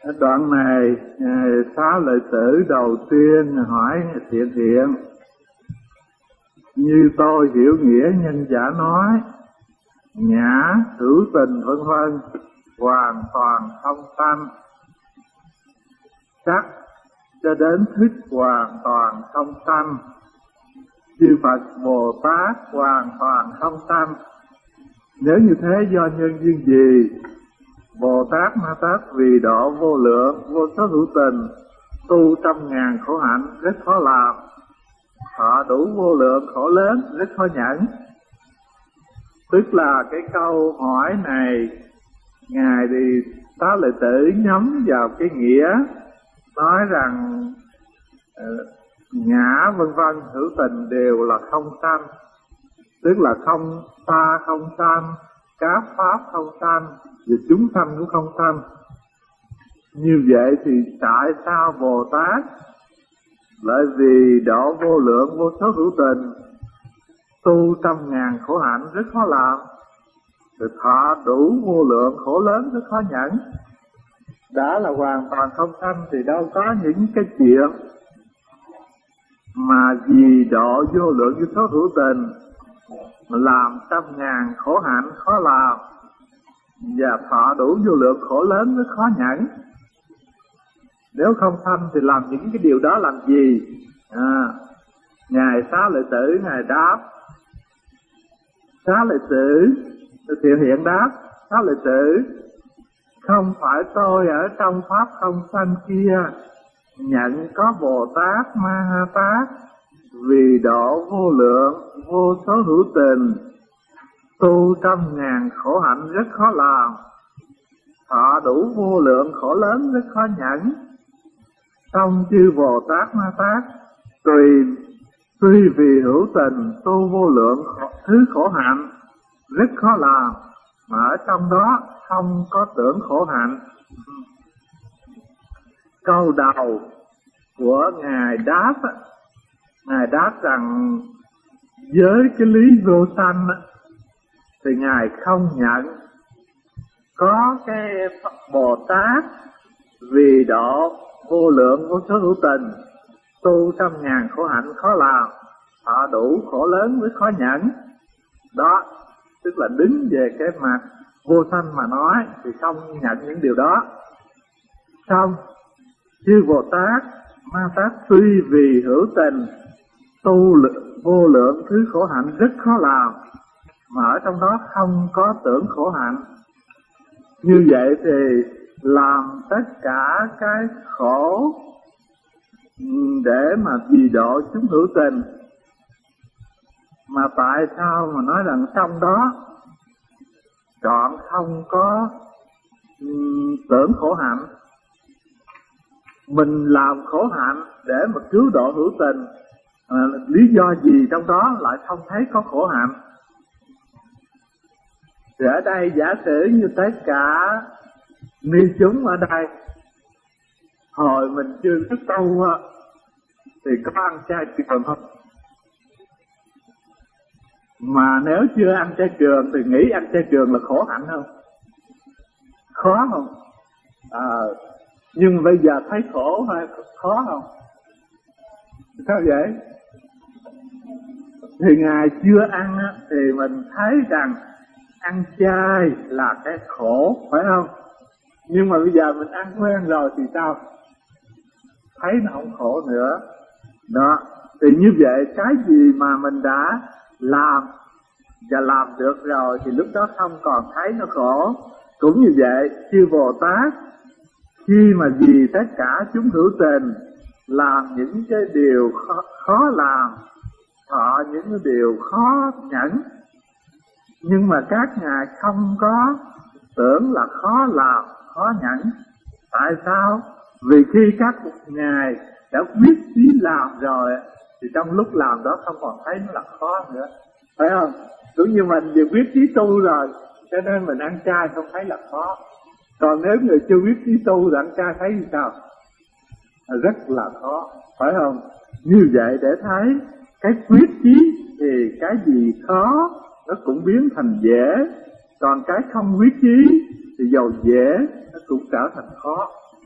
Đoạn này Xá Lợi Tử đầu tiên hỏi Thiện Hiện: như tôi hiểu nghĩa nhân giả nói, nhã, hữu tình vân vân hoàn toàn không tâm, sắc cho đến thức hoàn toàn không tâm, chư Phật Bồ Tát hoàn toàn không tâm. Nếu như thế do nhân duyên gì? Bồ Tát Ma Tát vì độ vô lượng vô số hữu tình, tu trăm ngàn khổ hạnh rất khó làm, họ đủ vô lượng khổ lớn rất khó nhẫn. Tức là cái câu hỏi này Ngài thì Xá Lợi Tử nhắm vào cái nghĩa nói rằng ngã vân vân hữu tình đều là không sanh, tức là không ta không sanh, các pháp không sanh và chúng sanh cũng không sanh. Như vậy thì tại sao Bồ Tát lại vì độ vô lượng vô số hữu tình, tu trăm ngàn khổ hạnh rất khó làm, rồi thọ đủ vô lượng khổ lớn rất khó nhẫn? Đã là hoàn toàn không sanh thì đâu có những cái chuyện mà vì độ vô lượng vô số hữu tình mà làm trăm ngàn khổ hạnh khó làm và thọ đủ vô lượng khổ lớn rất khó nhẫn. Nếu không sanh thì làm những cái điều đó làm gì? Ngài Xá Lợi Tử Ngài đáp: Xá Lợi Tử, Thiện Hiện đáp: Xá Lợi Tử, không phải tôi ở trong pháp không sanh kia nhận có Bồ Tát Ma Ha Tát vì độ vô lượng vô số hữu tình, tu trăm ngàn khổ hạnh rất khó làm, thọ đủ vô lượng khổ lớn rất khó nhẫn. Xong chư Bồ Tát Ma Tát tuy vì hữu tình tu vô lượng thứ khổ hạnh rất khó làm, mà ở trong đó không có tưởng khổ hạnh. Câu đầu của Ngài đáp rằng với cái lý vô sanh thì Ngài không nhận có cái Bồ Tát vì độ vô lượng vô số hữu tình, tu trăm ngàn khổ hạnh khó làm, họ đủ khổ lớn mới khó nhẫn. Đó, tức là đứng về cái mặt vô sanh mà nói thì không nhận những điều đó. Xong chư Bồ Tát Ma Tát tuy vì hữu tình tu vô lượng thứ khổ hạnh rất khó làm, mà ở trong đó không có tưởng khổ hạnh. Như vậy thì làm tất cả cái khổ để mà vì độ chúng hữu tình, mà tại sao mà nói rằng trong đó chọn không có tưởng khổ hạnh? Mình làm khổ hạnh để mà cứu độ hữu tình, lý do gì trong đó lại không thấy có khổ hạnh? Thì ở đây giả sử như tất cả ni chúng ở đây, hồi mình chưa thức tu thì có ăn chay trường không? Mà nếu chưa ăn chay trường thì nghĩ ăn chay trường là khổ hạnh không? Khó không? Nhưng bây giờ thấy khổ hay khó không? Sao vậy? Thì Ngài chưa ăn thì mình thấy rằng ăn chay là cái khổ, phải không? Nhưng mà bây giờ mình ăn quen rồi thì sao? Thấy nó không khổ nữa. Đó, thì như vậy cái gì mà mình đã làm và làm được rồi thì lúc đó không còn thấy nó khổ. Cũng như vậy, chư Bồ Tát khi mà vì tất cả chúng hữu tình làm những cái điều khó làm, thọ những cái điều khó nhẫn, nhưng mà các ngài không có tưởng là khó làm, khó nhẫn. Tại sao? Vì khi các ngài đã quyết chí làm rồi thì trong lúc làm đó không còn thấy nó là khó nữa, phải không? Cũng như mình vừa quyết chí tu rồi cho nên mình ăn chay không thấy là khó. Còn nếu người chưa quyết chí tu thì ăn chay thấy như sao? Rất là khó, phải không? Như vậy để thấy cái quyết chí thì cái gì khó nó cũng biến thành dễ, còn cái không quyết chí thì dầu dễ nó cũng trở thành khó.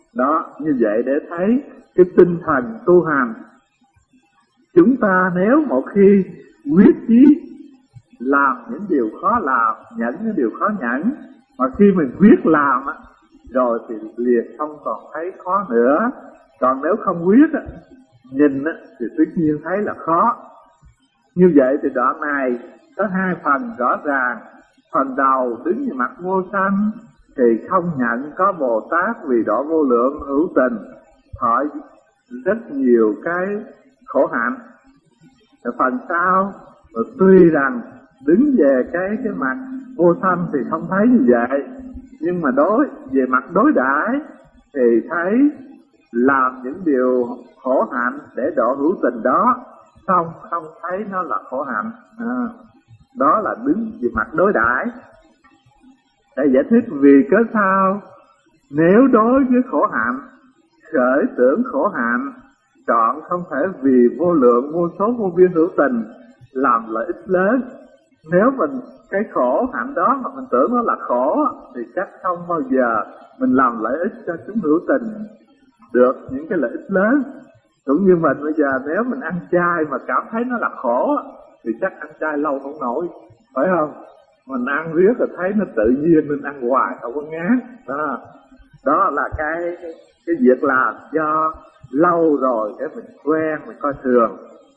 Đó, như vậy để thấy cái tinh thần tu hành. Chúng ta nếu một khi quyết chí làm những điều khó làm, nhẫn những điều khó nhẫn, mà khi mình quyết làm á, rồi thì liền không còn thấy khó nữa. Còn nếu không quyết á, nhìn á, thì tất nhiên thấy là khó. Như vậy thì đoạn này có hai phần rõ ràng. Phần đầu đứng về mặt vô sanh thì không nhận có Bồ Tát vì độ vô lượng hữu tình thọ rất nhiều cái khổ hạnh. Phần sau tuy rằng đứng về cái mặt vô sanh thì không thấy như vậy, nhưng mà về mặt đối đãi thì thấy làm những điều khổ hạnh để độ hữu tình đó, xong không thấy nó là khổ hạnh. Đó là đứng về mặt đối đãi. Để giải thích vì cớ sao nếu đối với khổ hạnh khởi tưởng khổ hạnh, chọn không thể vì vô lượng vô số vô biên hữu tình làm lợi ích lớn. Nếu mình cái khổ hạnh đó mà mình tưởng nó là khổ thì chắc không bao giờ mình làm lợi ích cho chúng hữu tình được những cái lợi ích lớn. Cũng như mình bây giờ nếu mình ăn chay mà cảm thấy nó là khổ thì chắc ăn chay lâu không nổi, phải không? Mình ăn riết rồi thấy nó tự nhiên mình ăn hoài không có ngán. Đó là cái việc làm do lâu rồi để mình quen, mình coi thường.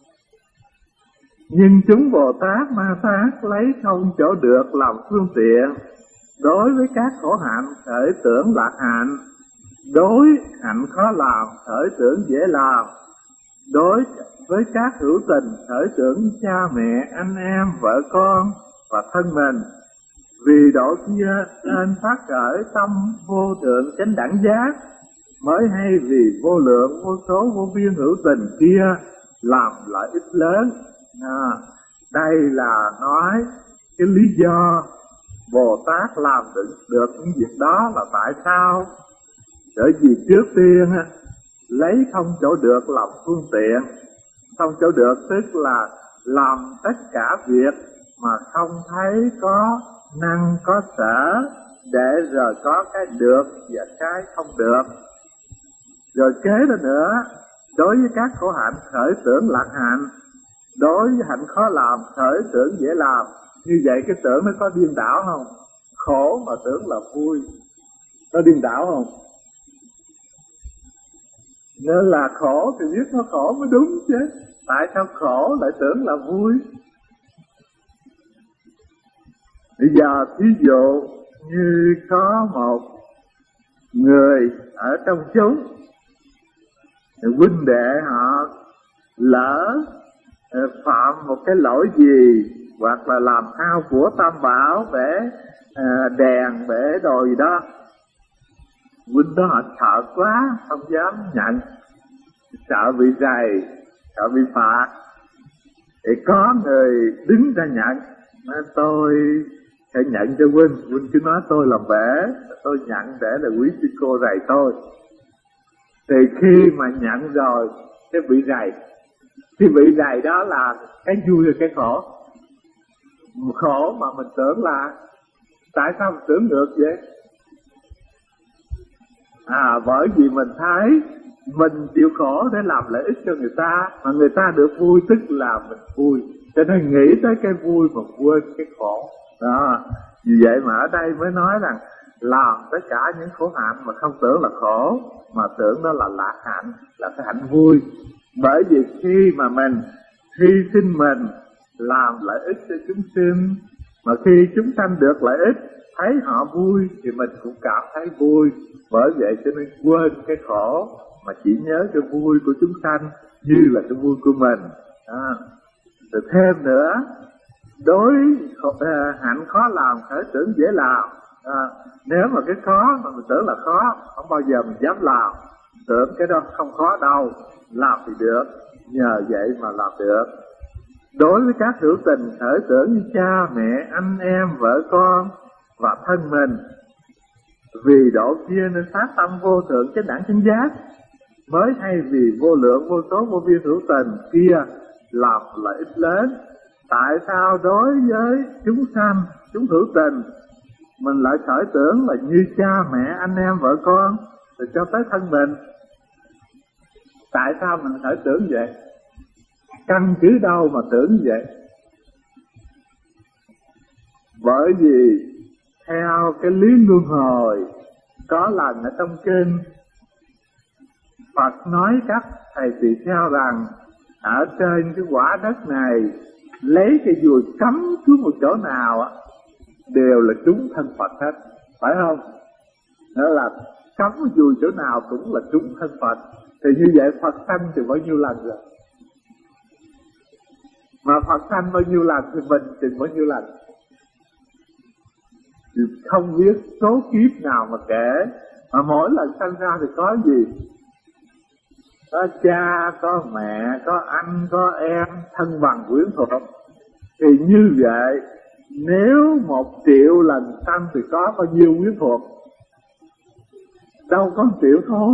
Nhưng chúng Bồ Tát Ma Tát lấy không chỗ được làm phương tiện đối với các khổ hạnh khởi tưởng lạc hạnh, đối hạnh khó làm khởi tưởng dễ làm, đối với các hữu tình khởi tưởng cha mẹ, anh em, vợ con và thân mình. Vì độ kia nên phát khởi tâm vô thượng chánh đẳng giác, mới hay vì vô lượng vô số vô biên hữu tình kia làm lợi ích lớn. Đây là nói cái lý do Bồ Tát làm được những việc đó là tại sao. Bởi vì trước tiên lấy không chỗ được làm phương tiện. Không chỗ được tức là làm tất cả việc mà không thấy có năng có sở, để rồi có cái được và cái không được. Rồi kế đó nữa, đối với các khổ hạnh khởi tưởng lạc hạnh, đối với hạnh khó làm khởi tưởng dễ làm. Như vậy cái tưởng nó có điên đảo không? Khổ mà tưởng là vui, có điên đảo không? Nên là khổ thì biết nó khổ mới đúng chứ. Tại sao khổ lại tưởng là vui? Bây giờ ví dụ như có một người ở trong chúng, huynh đệ họ lỡ phạm một cái lỗi gì, hoặc là làm hao của tam bảo, bể đèn, bể đồ gì đó, huynh đó họ sợ quá không dám nhận, sợ bị rầy, sợ bị phạt. Thì có người đứng ra nhận, nói tôi sẽ nhận cho huynh cứ nói tôi làm bể, tôi nhận để là quý sư cô rầy tôi. Thì khi mà nhận rồi cái bị rầy, cái bị rầy đó là cái vui hay cái khổ? Khổ mà mình tưởng là, tại sao mình tưởng ngược vậy? Bởi vì mình thấy mình chịu khổ để làm lợi ích cho người ta, mà người ta được vui tức là mình vui, cho nên nghĩ tới cái vui mà quên cái khổ đó. Vì vậy mà ở đây mới nói rằng làm tất cả những khổ hạnh mà không tưởng là khổ, mà tưởng đó là lạc hạnh, là cái hạnh vui. Bởi vì khi mà mình hy sinh mình làm lợi ích cho chúng sinh, mà khi chúng sanh được lợi ích thấy họ vui thì mình cũng cảm thấy vui. Bởi vậy cho nên quên cái khổ mà chỉ nhớ cái vui của chúng sanh như là cái vui của mình. Rồi thêm nữa, đối hạnh khó làm khởi tưởng dễ làm. Nếu mà cái khó mà mình tưởng là khó, không bao giờ mình dám làm. Tưởng cái đó không khó đâu, làm thì được, nhờ vậy mà làm được. Đối với các hữu tình khởi tưởng như cha mẹ, anh em, vợ con và thân mình, vì độ kia nên phát tâm vô thượng chánh đẳng chánh giác, mới hay vì vô lượng vô số vô biên hữu tình kia làm lợi ích lớn. Tại sao đối với chúng sanh, chúng hữu tình, mình lại khởi tưởng là như cha mẹ, anh em, vợ con, rồi cho tới thân mình. Tại sao mình phải tưởng vậy? Căn cứ đâu mà tưởng vậy? Bởi vì theo cái lý luân hồi, có lần ở trong kinh Phật nói các thầy tỳ kheo rằng ở trên cái quả đất này, lấy cái dùi cắm xuống một chỗ nào đều là trúng thân Phật hết, phải không? Đó là cắm dùi chỗ nào cũng là trúng thân Phật. Thì như vậy Phật sanh thì bao nhiêu lần rồi? Mà Phật sanh bao nhiêu lần thì mình chừng bao nhiêu lần? Thì không biết số kiếp nào mà kể. Mà mỗi lần sanh ra thì có gì? Có cha, có mẹ, có anh, có em, thân bằng quyến thuộc. Thì như vậy, nếu 1 triệu lần sanh thì có bao nhiêu quyến thuộc? Đâu có 1 triệu thôi.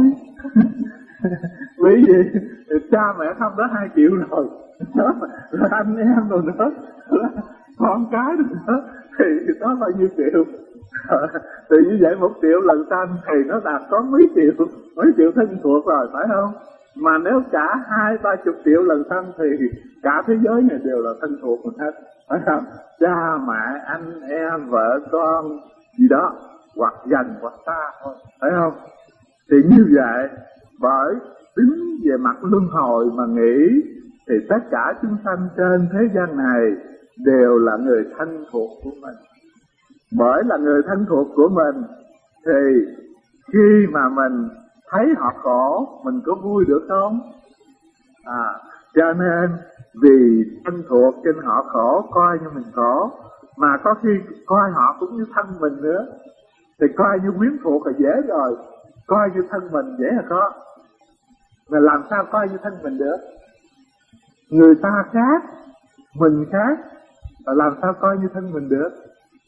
Vì gì? Cha mẹ không đó 2 triệu rồi. Rồi anh em rồi nữa, con cái rồi nữa, thì đó bao nhiêu triệu? Thì như vậy 1 triệu lần sanh thì nó đạt có mấy triệu thân thuộc rồi, phải không? Mà nếu cả 20-30 triệu lần sanh thì cả thế giới này đều là thân thuộc mình hết, phải không? Cha mẹ, anh em, vợ con gì đó, hoặc gần hoặc xa thôi, phải không? Thì như vậy, bởi tính về mặt luân hồi mà nghĩ thì tất cả chúng sanh trên thế gian này đều là người thân thuộc của mình. Bởi là người thân thuộc của mình thì khi mà mình thấy họ khổ, mình có vui được không? Cho nên vì thân thuộc cho nên họ khổ, coi như mình khổ. Mà có khi coi họ cũng như thân mình nữa, thì coi như quyến thuộc là dễ rồi, coi như thân mình dễ là có. Mà làm sao coi như thân mình được? Người ta khác, mình khác, và làm sao coi như thân mình được?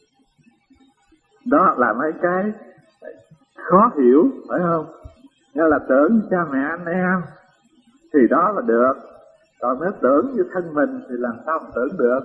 Đó là mấy cái khó hiểu, phải không? Như là tưởng cha mẹ anh em thì đó là được. Còn nếu tưởng như thân mình thì làm sao mà tưởng được?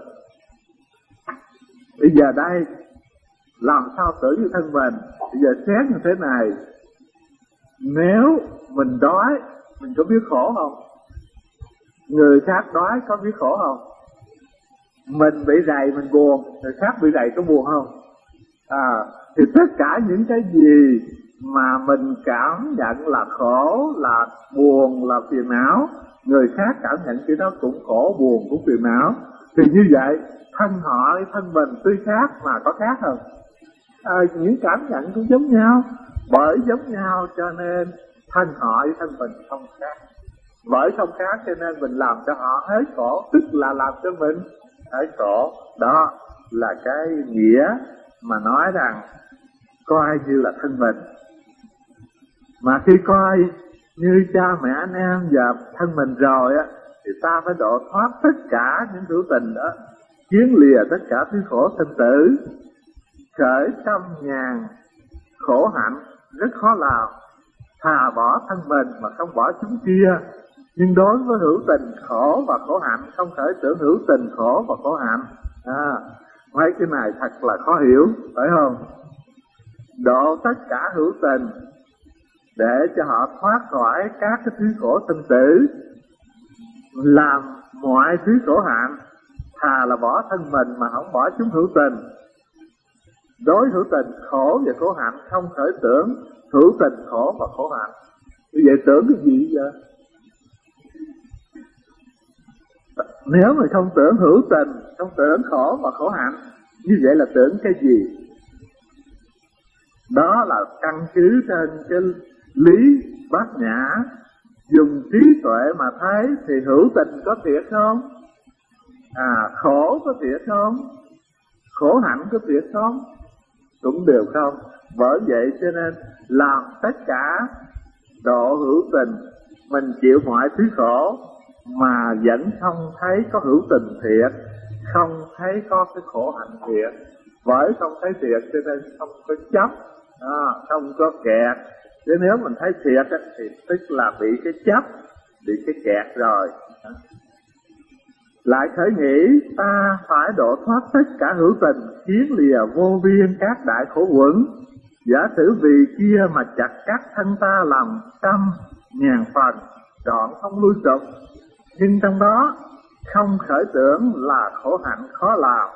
Bây giờ đây, làm sao tưởng như thân mình? Bây giờ xét như thế này, nếu mình đói, mình có biết khổ không? Người khác đói có biết khổ không? Mình bị rầy mình buồn, người khác bị rầy có buồn không? Thì tất cả những cái gì mà mình cảm nhận là khổ, là buồn, là phiền não, người khác cảm nhận cái đó cũng khổ, buồn, cũng phiền não. Thì như vậy, thân họ, thân mình tuy khác mà có khác không? Những cảm nhận cũng giống nhau. Bởi giống nhau cho nên thân họ với thân mình không khác. Bởi không khác cho nên mình làm cho họ hết khổ, tức là làm cho mình hết khổ. Đó là cái nghĩa mà nói rằng coi như là thân mình. Mà khi coi như cha mẹ anh em và thân mình rồi á, thì ta phải độ thoát tất cả những hữu tình đó, chiến lìa tất cả thứ khổ sinh tử, khởi trăm ngàn khổ hạnh rất khó làm. Thà bỏ thân mình mà không bỏ chúng kia. Nhưng đối với hữu tình khổ và khổ hạnh, không khởi tưởng hữu tình khổ và khổ hạnh. Mấy cái này thật là khó hiểu, phải không? Độ tất cả hữu tình để cho họ thoát khỏi các cái thứ khổ sinh tử, làm mọi thứ khổ hạnh. Thà là bỏ thân mình mà không bỏ chúng hữu tình. Đối hữu tình khổ và khổ hạnh, không khởi tưởng hữu tình khổ và khổ hạnh. Như vậy tưởng cái gì vậy? Nếu mà không tưởng hữu tình, không tưởng khổ và khổ hạnh, như vậy là tưởng cái gì? Đó là căn cứ trên cái lý bát nhã, dùng trí tuệ mà thấy thì hữu tình có thiệt không? Khổ có thiệt không? Khổ hạnh có thiệt không? Cũng đều không. Bởi vậy cho nên làm tất cả độ hữu tình, mình chịu mọi thứ khổ mà vẫn không thấy có hữu tình thiệt, không thấy có cái khổ hạnh thiệt. Bởi không thấy thiệt cho nên không có chấp, không có kẹt. Chứ nếu mình thấy thiệt thì tức là bị cái chấp, bị cái kẹt rồi. Lại khởi nghĩ ta phải độ thoát tất cả hữu tình, khiến lìa vô biên các đại khổ uẩn. Giả sử vì kia mà chặt cắt thân ta làm trăm ngàn phần, trọn không lui sụp, nhưng trong đó không khởi tưởng là khổ hạnh khó làm.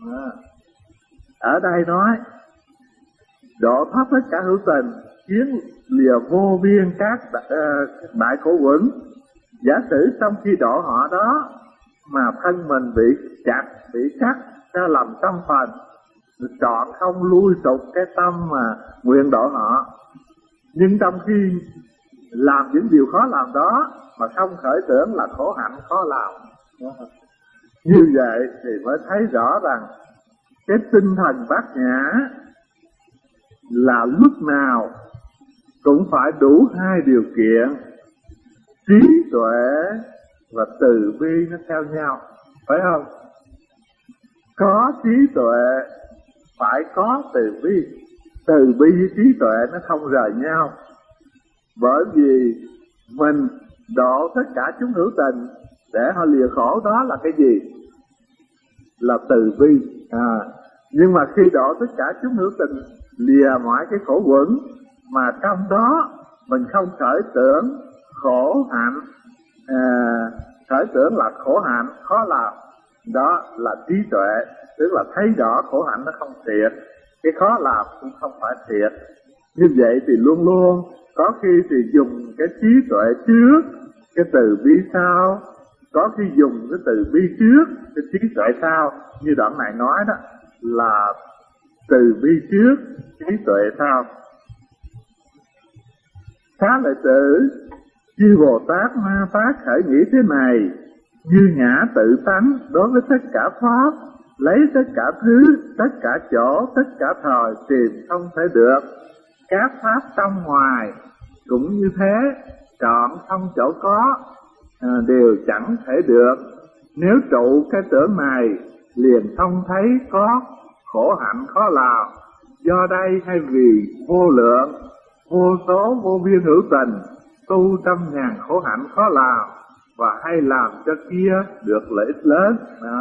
Ở đây nói độ thoát tất cả hữu tình, khiến lìa vô biên các đại khổ uẩn. Giả sử trong khi độ họ đó mà thân mình bị chặt, bị cắt ra làm trăm phần, trọn không lui sụp cái tâm mà nguyện độ họ, nhưng trong khi làm những điều khó làm đó mà không khởi tưởng là khổ hạnh khó làm. Như vậy thì mới thấy rõ rằng cái tinh thần bát nhã là lúc nào cũng phải đủ hai điều kiện: trí tuệ và từ bi nó theo nhau, phải không? Có trí tuệ phải có từ bi, từ bi với trí tuệ nó không rời nhau. Bởi vì mình độ tất cả chúng hữu tình để họ lìa khổ, đó là cái gì? Là từ bi. Nhưng mà khi độ tất cả chúng hữu tình lìa mọi cái khổ uẩn, mà trong đó mình không khởi tưởng khổ hạnh, khởi tưởng là khổ hạnh khó làm, đó là trí tuệ, tức là thấy rõ khổ hạnh nó không thiệt, cái khó làm cũng không phải thiệt. Như vậy thì luôn luôn có khi thì dùng cái trí tuệ trước, cái từ bi sau, có khi dùng cái từ bi trước, cái trí tuệ sau. Như đoạn này nói đó là từ bi trước, trí tuệ sau. Xá lợi tử, chư Bồ Tát Ma Tát khởi nghĩ thế này: như ngã tự tánh đối với tất cả pháp, lấy tất cả thứ, tất cả chỗ, tất cả thời tìm không thể được. Các pháp trong ngoài cũng như thế, trọn không chỗ có, đều chẳng thể được. Nếu trụ cái tưởng này, liền không thấy có khổ hạnh khó làm. Do đây hay vì vô lượng, vô số, vô biên hữu tình, tu trăm ngàn khổ hạnh khó làm, và hay làm cho kia được lợi ích lớn.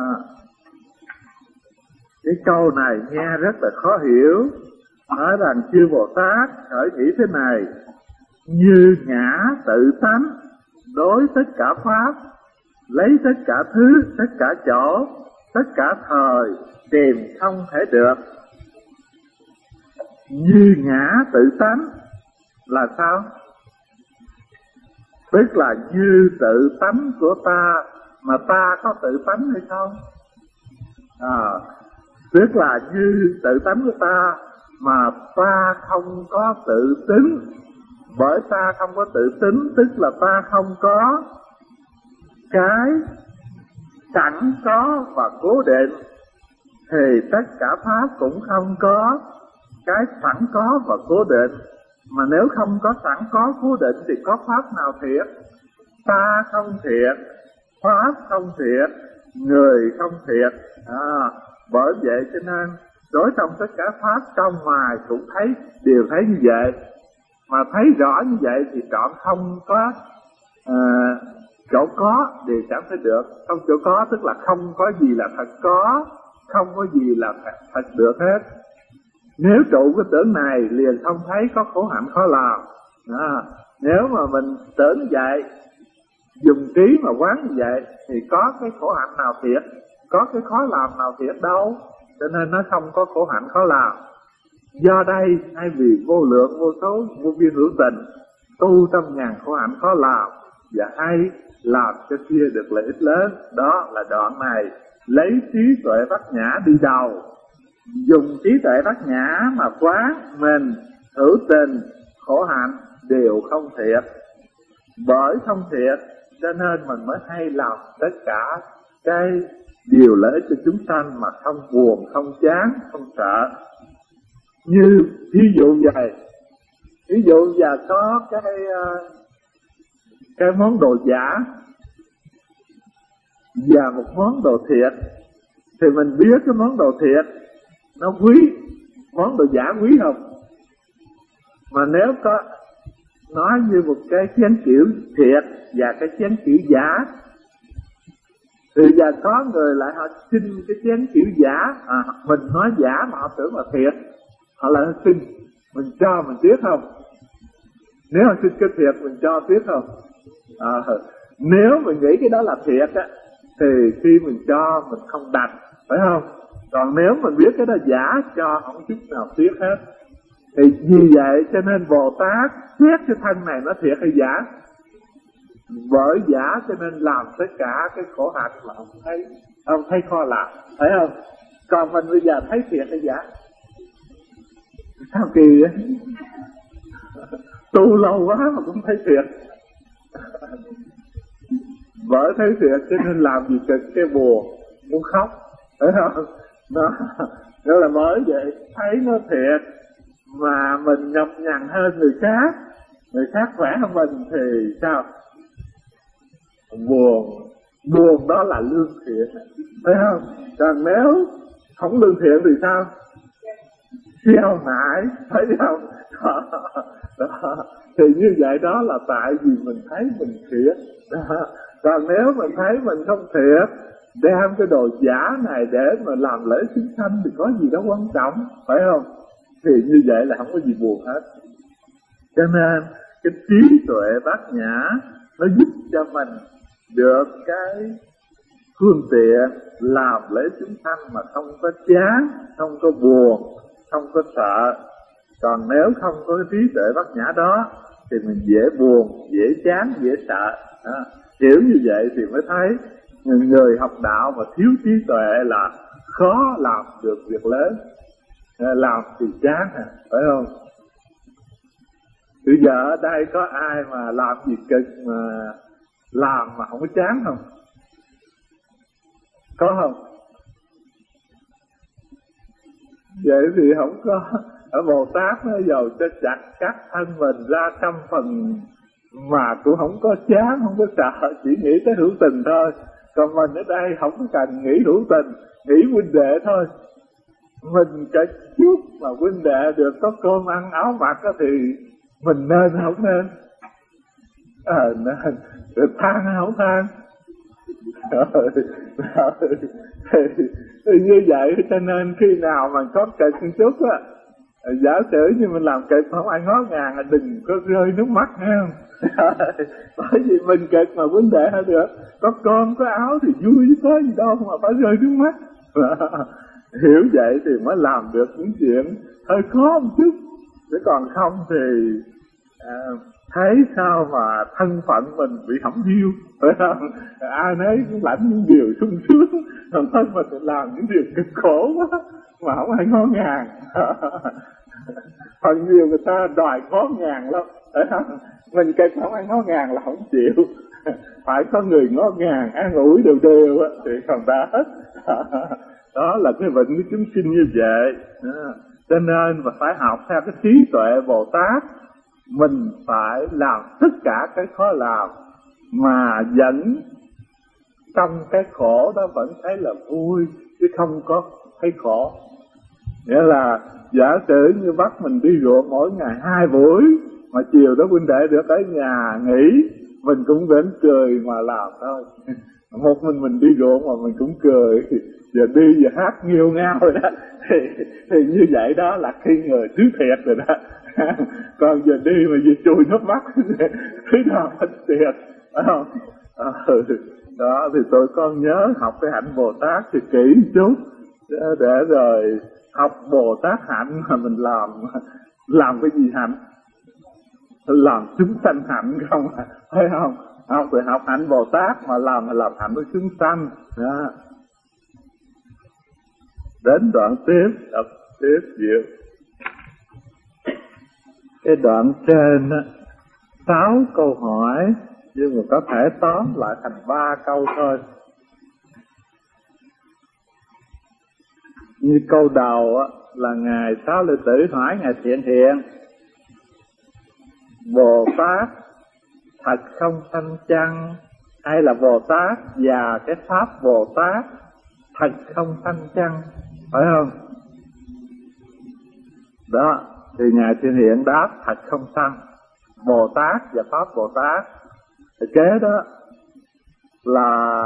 Cái câu này nghe rất là khó hiểu. Nói rằng chư Bồ Tát khởi nghĩ thế này: như ngã tự tánh đối tất cả pháp, lấy tất cả thứ, tất cả chỗ, tất cả thời tìm không thể được. Như ngã tự tánh là sao? Tức là như tự tánh của ta, mà ta có tự tánh hay không? Tức là như tự tánh của ta mà ta không có tự tính. Bởi ta không có tự tính, tức là ta không có cái sẵn có và cố định, thì tất cả pháp cũng không có cái sẵn có và cố định. Mà nếu không có sẵn có cố định thì có pháp nào thiệt? Ta không thiệt, pháp không thiệt, người không thiệt. Bởi vậy cho nên đối trong tất cả pháp trong ngoài cũng đều thấy như vậy. Mà thấy rõ như vậy thì trọn không có chỗ có đều chẳng thấy được. Không chỗ có tức là không có gì là thật có, không có gì là thật được hết. Nếu trụ cái tưởng này liền không thấy có khổ hạnh khó làm. Nếu mà mình tưởng vậy, dùng trí mà quán như vậy, thì có cái khổ hạnh nào thiệt, có cái khó làm nào thiệt đâu. Cho nên nó không có khổ hạnh khó làm. Do đây hay vì vô lượng, vô số, vô biên hữu tình, tu trăm ngàn khổ hạnh khó làm, và hay làm cho kia được lợi ích lớn. Đó là đoạn này lấy trí tuệ bát nhã đi đầu. Dùng trí tuệ bát nhã mà quán mình hữu tình, khổ hạnh đều không thiệt. Bởi không thiệt cho nên mình mới hay làm tất cả cái điều lợi ích cho chúng sanh mà không buồn, không chán, không sợ. Như ví dụ vậy, ví dụ giờ có cái món đồ giả và một món đồ thiệt, thì mình biết cái món đồ thiệt nó quý, món đồ giả quý không? Mà nếu có nói như một cái chén kiểu thiệt và cái chén kiểu giả, thì giờ có người lại họ xin cái chén kiểu giả, mình nói giả mà họ tưởng là thiệt, họ lại xin. Mình cho mình tiếc không? Nếu học sinh cái thiệt mình cho tiếc không? Nếu mình nghĩ cái đó là thiệt á, thì khi mình cho mình không đặt, phải không? Còn nếu mình biết cái đó giả, cho không chút nào tiếc hết. Thì vì vậy cho nên Bồ Tát xét cái thân này nó thiệt hay giả. Bởi giả cho nên làm tất cả cái khổ hạnh mà không thấy khó làm, phải không? Còn mình bây giờ thấy thiệt hay giả? Sao kỳ vậy? Tu lâu quá mà cũng thấy thiệt. Bởi thấy thiệt cho nên làm gì cực cái buồn, muốn khóc, phải không? Đó là mới vậy, thấy nó thiệt mà mình nhọc nhằn hơn người khác khỏe hơn mình thì sao? Buồn đó là lương thiện, phải không? Còn nếu không lương thiện thì sao? Siêu nại, phải không? Đó. Thì như vậy đó là tại vì mình thấy mình thiệt. Còn nếu mình thấy mình không thiệt, đem cái đồ giả này để mà làm lễ chúng sanh thì có gì đó quan trọng, phải không? Thì như vậy là không có gì buồn hết. Cho nên cái trí tuệ bát nhã nó giúp cho mình được cái phương tiện làm lễ chúng sanh mà không có chán, không có buồn, không có sợ. Còn nếu không có cái trí tuệ bát nhã đó thì mình dễ buồn, dễ chán, dễ sợ. Hiểu như vậy thì mới thấy người học đạo mà thiếu trí tuệ là khó làm được việc lớn, làm thì chán, phải không? Bây giờ ở đây có ai mà làm việc cực mà làm mà không có chán không? Có không? Vậy thì không có. Ở Bồ Tát nó dầu cho chặt cắt thân mình ra trăm phần mà cũng không có chán, không có sợ, chỉ nghĩ tới hữu tình thôi. Còn mình ở đây không có cần nghĩ hữu tình, nghĩ huynh đệ thôi. Mình cả chút mà huynh đệ được có cơm ăn áo mặc thì mình nên không nên? Nên. Rồi than hay không than? Thì như vậy cho nên khi nào mà có kịch một chút á, giả sử như mình làm kịch không ai ngó ngàng là đừng có rơi nước mắt nha. Bởi vì mình kịch mà huynh đệ hay được, có cơm có áo thì vui chứ có gì đâu mà phải rơi nước mắt. Hiểu vậy thì mới làm được những chuyện hơi khó một chút, chứ còn không thì thấy sao mà thân phận mình bị hỏng hiu, phải không? Ai nấy cũng lãnh những điều sung sướng, còn thân mình làm những điều cực khổ quá mà không ai ngó ngàng. Phần nhiều người ta đòi ngó ngàng lắm, phải không? Mình cái không ai ngó ngàng là không chịu, phải có người ngó ngàng an ủi đều thì còn đã hết. Đó là cái bệnh của chúng sinh như vậy. Cho nên mà phải học theo cái trí tuệ Bồ Tát, mình phải làm tất cả cái khó làm mà vẫn trong cái khổ đó vẫn thấy là vui, chứ không có thấy khổ. Nghĩa là giả sử như bắt mình đi ruộng mỗi ngày 2 buổi mà chiều đó huynh đệ được ở nhà nghỉ, mình cũng vẫn cười mà làm thôi. Một mình đi ruộng mà mình cũng cười, giờ đi giờ hát nghiêu ngao rồi đó, thì như vậy đó là khi người thứ thiệt rồi đó. Còn giờ đi mà giờ chui nước mắt thế nào hết thiệt, phải không? Đó thì tôi con nhớ học cái hạnh Bồ Tát thì kỹ một chút, để rồi học Bồ Tát hạnh mà mình làm cái gì hạnh? Làm chúng sanh hạnh không, phải không? Học thì học hạnh Bồ Tát mà làm hạnh với chúng sanh. Đó. Đến đoạn tiếp, đọc tiếp nhiều. Cái đoạn trên á, 6 câu hỏi, nhưng mà có thể tóm lại thành 3 câu thôi. Như câu đầu á, là Ngài Sáu Lợi Tử hỏi Ngài Thiện Hiện: Bồ Tát thật không sanh chăng, hay là Bồ Tát và cái pháp Bồ Tát thật không sanh chăng, phải không? Đó, thì Ngài Thiện Hiện đáp thật không sanh, Bồ Tát và pháp Bồ Tát. Thì kế đó là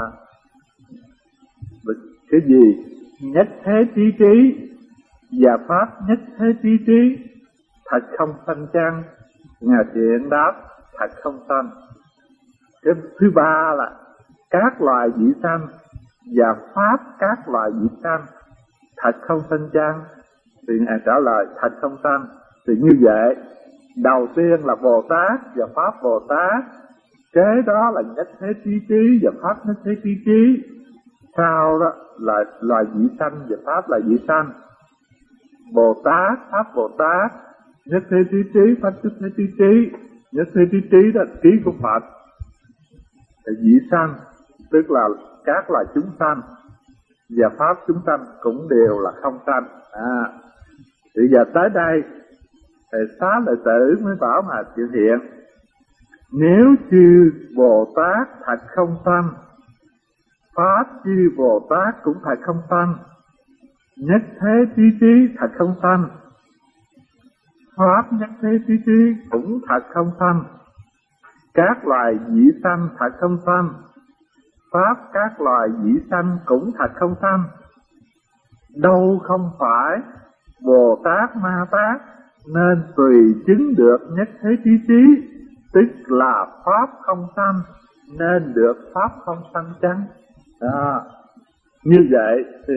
cái gì? Nhất thế trí trí và pháp nhất thế trí trí. thật không sanh chăng? Ngài Thiện đáp thật không sanh. Cái thứ ba là các loài vị sanh và pháp các loài vị sanh thật không sanh chăng? Thì Ngài trả lời thật không sanh. Thì như vậy đầu tiên là Bồ Tát và Pháp Bồ Tát, kế đó là nhất thế trí trí và Pháp nhất thế trí trí, sau đó là loài vị sanh và Pháp là vị sanh. Bồ Tát, Pháp Bồ Tát, nhất thế trí trí, Pháp nhất thế trí trí. Nhất thế trí trí là trí của Phật. Vị sanh tức là các loài chúng sanh, và Pháp chúng sanh cũng đều là không sanh. Thì giờ tới đây thầy Xá Lợi Tử mới bảo mà chịu hiện, nếu chư Bồ Tát thật không sanh, Pháp chư Bồ Tát cũng thật không sanh, nhất thế trí trí thật không sanh, Pháp nhất thế trí trí cũng thật không sanh, các loài vị sanh thật không sanh, Pháp các loài vị sanh cũng thật không sanh. Đâu không phải Bồ Tát Ma Tát nên tùy chứng được nhất thế trí trí, tức là Pháp không sanh nên được Pháp không sanh chăng? Như vậy thì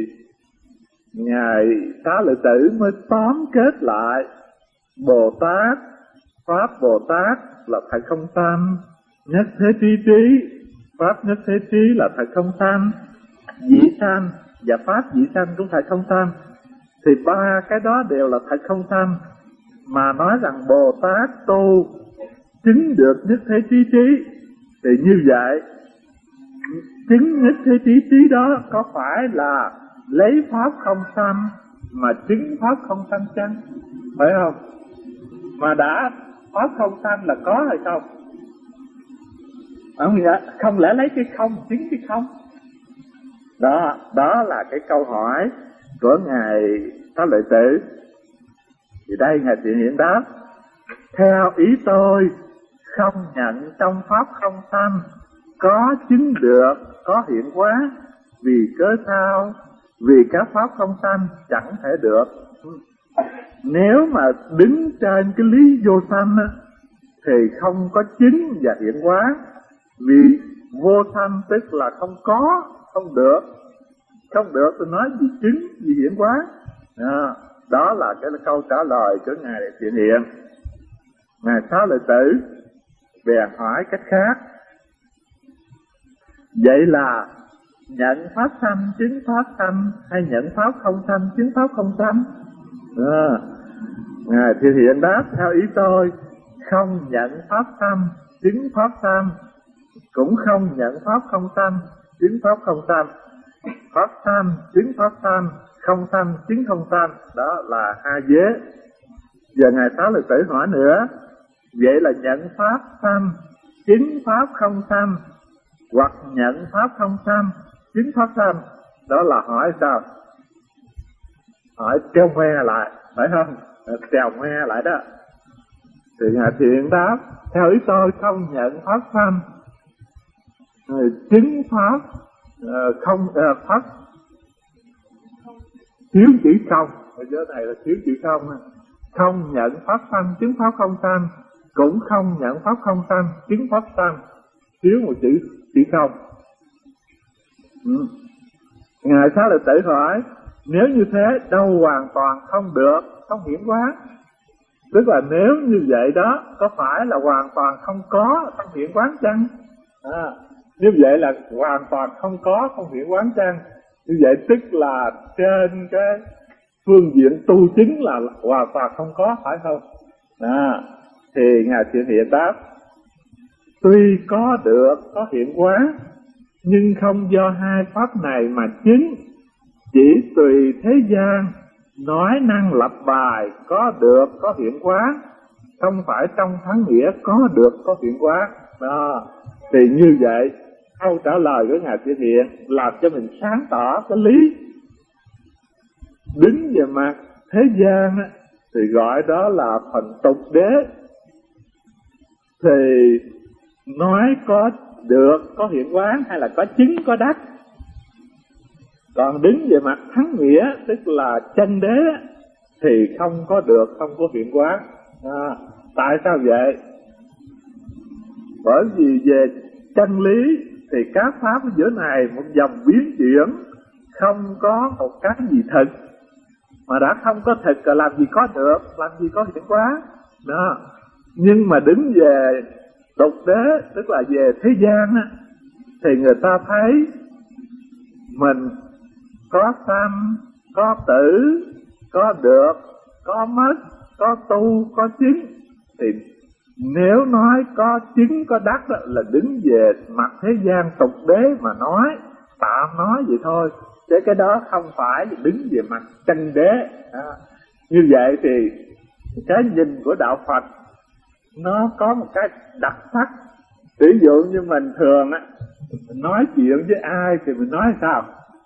Ngài Xá Lợi Tử mới tóm kết lại Bồ Tát, Pháp Bồ Tát là thật không sanh, nhất thế trí trí, Pháp nhất thế trí là thật không sanh, vị sanh và Pháp vị sanh cũng thật không sanh. Thì ba cái đó đều là thật không sanh, mà nói rằng Bồ Tát tu chứng được nhất thế trí trí, thì như vậy chứng nhất thế trí trí đó có phải là lấy Pháp không sanh mà chứng Pháp không sanh chăng? Phải không? Mà đã Pháp không sanh là có hay không? Không lẽ lấy cái không chứng cái không? Đó là cái câu hỏi của Ngài Xá Lợi Tử. Thì đây Ngài Thiện Hiện đáp, theo ý tôi không nhận trong Pháp không sanh có chứng được, có hiện hóa. Vì cớ sao? Vì các Pháp không sanh chẳng thể được. Nếu mà đứng trên cái lý vô sanh thì không có chứng và hiện hóa. Vì vô sanh tức là không có, không được. Không được tôi nói gì chứng, gì hiện hóa. Đó là cái câu trả lời của Ngài Thiện Hiện. Ngài Xá Lợi Tử bèn hỏi cách khác, vậy là nhận Pháp sanh chứng Pháp sanh, hay nhận Pháp không sanh chứng Pháp không sanh? Ngài Thiện Hiện đáp, theo ý tôi không nhận Pháp sanh chứng Pháp sanh, cũng không nhận Pháp không sanh chứng Pháp không sanh. Pháp sanh chứng Pháp sanh, không sanh chứng không sanh. Đó là hai vế. Giờ Ngài Xá Lợi Tử hỏi nữa, vậy là nhận Pháp sanh chứng Pháp không sanh, hoặc nhận Pháp không sanh chứng Pháp sanh, đó là hỏi sao? Hỏi treo ngoe lại, phải không? Treo ngoe lại đó. Thì Ngài Thiện đáp, theo ý tôi không nhận Pháp sanh chứng Pháp không Pháp thiếu chữ không. Ở dưới này là thiếu chữ không. Không nhận Pháp sanh chứng Pháp không sanh, cũng không nhận Pháp không sanh chứng Pháp sanh. Thiếu một chữ không. Ngài Xá Lợi Tử hỏi, nếu như thế đâu hoàn toàn không được, không hiển hóa. Tức là nếu như vậy đó, có phải là hoàn toàn không có, không hiển hóa chăng? Như vậy là hoàn toàn không có, không hiển hóa chăng? Như vậy tức là trên cái phương diện tu chứng là hoàn toàn không có, phải không? Thì Ngài Thiện Hiện đáp, tuy có được, có hiện hóa, nhưng không do hai pháp này mà chứng, chỉ tùy thế gian nói năng lập bài có được, có hiện hóa, không phải trong thắng nghĩa có được, có hiện hóa. Thì như vậy câu trả lời của Ngài Thiện Hiện làm cho mình sáng tỏ cái lý. Đứng về mặt thế gian thì gọi đó là phần tục đế, thì nói có được, có hiện hóa, hay là có chứng, có đắc. Còn đứng về mặt thắng nghĩa, tức là chân đế, thì không có được, không có hiện hóa. Tại sao vậy? Bởi vì về chân lý thì các pháp ở giữa này một dòng biến chuyển, không có một cái gì thực. Mà đã không có thực rồi làm gì có được, làm gì có hiện hóa đó. Nhưng mà đứng về tục đế, tức là về thế gian á, thì người ta thấy mình có sanh, có tử, có được, có mất, có tu, có chứng. Thì nếu nói có chứng, có đắc đó, là đứng về mặt thế gian tục đế mà nói, tạm nói vậy thôi. Chứ cái đó không phải đứng về mặt chân đế. Như vậy thì cái nhìn của đạo Phật nó có một cái đặc sắc. Ví dụ như mình thường á, mình nói chuyện với ai thì mình nói sao?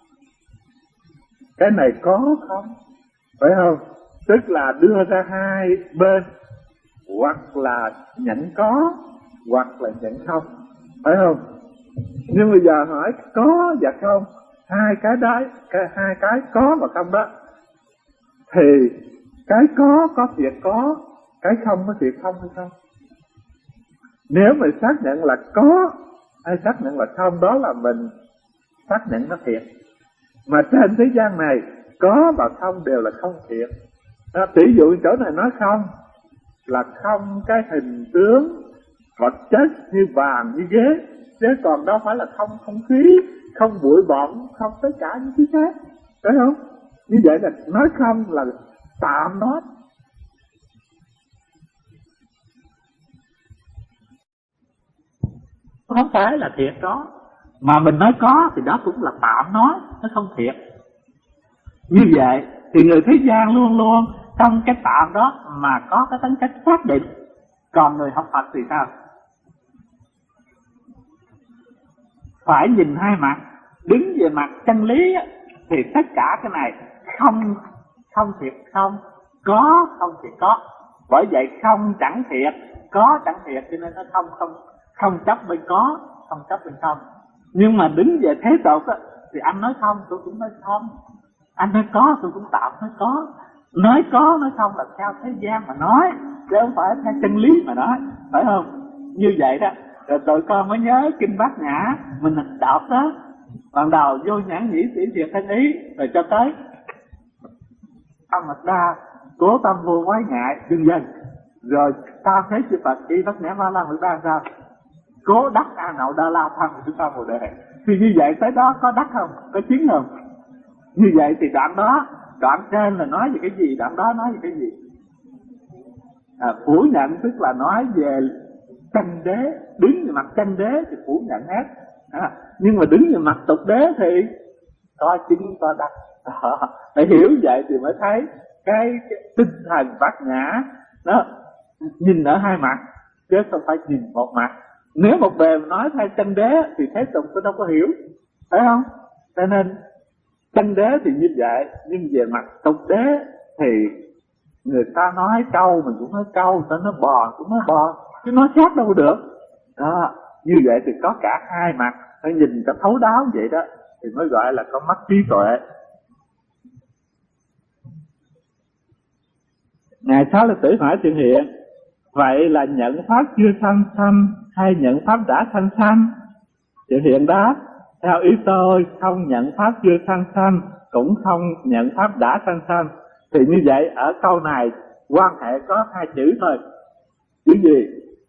Cái này có không? Phải không? Tức là đưa ra hai bên, hoặc là nhận có, hoặc là nhận không. Phải không? Nhưng bây giờ hỏi có và không, hai cái đấy, hai cái có và không đó, thì cái có thiệt có, cái không có thiệt không hay không? Nếu mình xác nhận là có hay xác nhận là không, đó là mình xác nhận nó thiệt. Mà trên thế gian này có và không đều là không thiệt. Ví dụ chỗ này nói không là không cái hình tướng vật chất như vàng như ghế, chứ còn đâu phải là không không khí, không bụi bặm, không tất cả những thứ khác, phải không? Như vậy là nói không là tạm nói. Không phải là thiệt đó. Mà mình nói có thì đó cũng là tạm nói, nó không thiệt. Như vậy thì người thế gian luôn luôn trong cái tạm đó mà có cái tính cách xác định. Còn người học Phật thì sao? Phải nhìn hai mặt. Đứng về mặt chân lý thì tất cả cái này không thiệt không, có không thiệt có. Bởi vậy không chẳng thiệt, có chẳng thiệt, cho nên nó không chấp bên có, không chấp bên không. Nhưng mà đứng về thế tục thì anh nói không, tôi cũng nói không. Anh nói có, tôi cũng tạm nói có. Nói có, nói không là theo thế gian mà nói, chứ không phải theo chân lý mà nói, phải không? Như vậy đó, rồi tụi con mới nhớ kinh Bát Nhã mình đọc đó. Ban đầu vô nhãn nhĩ sĩ thiệt thân ý, rồi cho tới Âm Mật Đa, cố tâm vô quái ngại, dần dần. Rồi ta thấy chư Phật đi Bát Nhã Ma La Mật Đa sao? Cố đắc A Nậu Đa La Thân của chúng ta Bồ Đề. Thì như vậy tới đó có đắc không? Có chứng không? Như vậy thì đoạn đó, đoạn trên là nói về cái gì, đoạn đó nói về cái gì? Phủ nhận tức là nói về chân đế, đứng về mặt chân đế thì phủ nhận hết. Nhưng mà đứng về mặt tục đế thì có chứng có đắc. Phải hiểu vậy thì mới thấy cái tinh thần Bát Nhã nó nhìn ở hai mặt chứ không phải nhìn một mặt. Nếu một bề mà nói theo chân đế thì thế tục tôi đâu có hiểu, phải không? Cho nên chân đế thì như vậy, nhưng về mặt tục đế thì người ta nói câu mình cũng nói câu, người ta nói bò cũng nói bò, chứ nói khác đâu được. Đó, như vậy thì có cả hai mặt, phải nhìn cho thấu đáo vậy đó thì mới gọi là có mắt trí tuệ. Ngài Xá Lợi Tử hỏi Thiện Hiện, vậy là nhận pháp chưa sanh sanh hay nhận pháp đã sanh sanh? Thiện Hiện đáp, theo ý tôi không nhận pháp chưa sanh sanh, cũng không nhận pháp đã sanh sanh. Thì như vậy ở câu này quan hệ có hai chữ thôi. Chữ gì?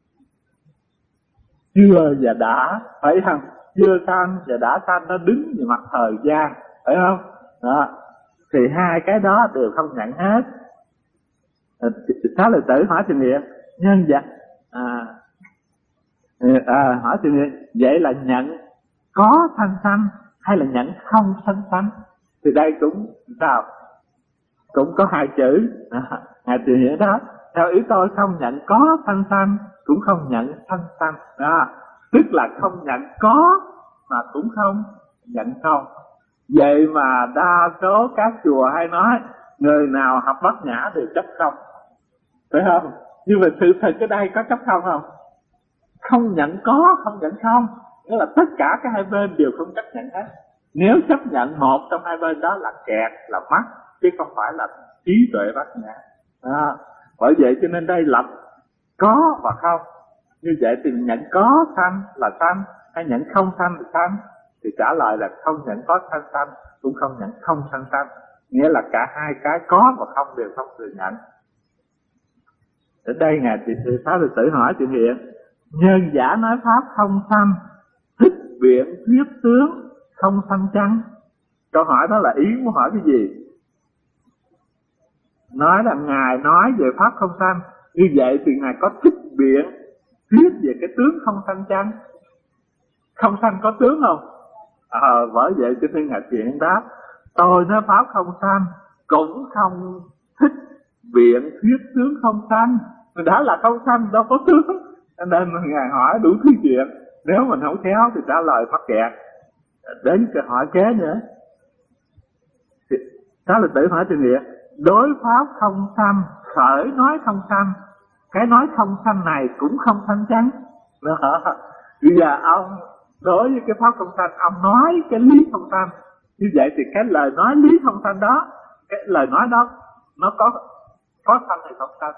Chưa và đã, phải không? Chưa sanh và đã sanh nó đứng về mặt thời gian, phải không? Đó. Thì hai cái đó đều không nhận hết. Xá Lợi Tử hỏi Thiện Hiện, nhân vật hỏi Thiện Hiện, vậy là nhận có sanh sanh hay là nhận không sanh sanh? Thì đây cũng sao? Cũng có hai chữ. Ngài Thiện Hiện đó, theo ý tôi không nhận có sanh sanh, cũng không nhận sanh sanh. Đó, tức là không nhận có mà cũng không nhận không. Vậy mà đa số các chùa hay nói người nào học Bát Nhã đều chấp không, phải không? Nhưng mà sự thật ở đây có chấp không không? Không nhận có, không nhận không, nghĩa là tất cả các hai bên đều không chấp nhận hết. Nếu chấp nhận một trong hai bên đó là kẹt, là mắc, chứ không phải là trí tuệ bát nhã. Bởi vậy cho nên đây lập có và không. Như vậy thì nhận có sanh là sanh, hay nhận không sanh là sanh? Thì trả lời là không nhận có sanh sanh, cũng không nhận không sanh sanh. Nghĩa là cả hai cái có và không đều không thừa nhận. Ở đây Ngài Pháp Sư Tử hỏi chuyện hiện: nhân giả nói pháp không sanh, thích biện thuyết tướng không sanh chăng? Câu hỏi đó là ý muốn hỏi cái gì? Nói là Ngài nói về pháp không sanh, như vậy thì Ngài có thích biện thuyết về cái tướng không sanh chăng? Không sanh có tướng không? Bởi vậy cho nên Ngài Thiện đáp: tôi nói pháp không sanh, cũng không thích biện thuyết tướng không sanh. Đã là không sanh đâu có tướng. Cho nên Ngài hỏi đủ thứ chuyện, nếu mình không khéo thì trả lời mắc kẹt. Đến câu hỏi kế nữa, đó là Tử hỏi Từ Nghĩa: đối pháp không sanh, khởi nói không sanh, cái nói không sanh này cũng không sanh chăng? Bây giờ ông đối với cái pháp không sanh, ông nói cái lý không sanh, như vậy thì cái lời nói lý không sanh đó, cái lời nói đó nó có sanh hay không sanh?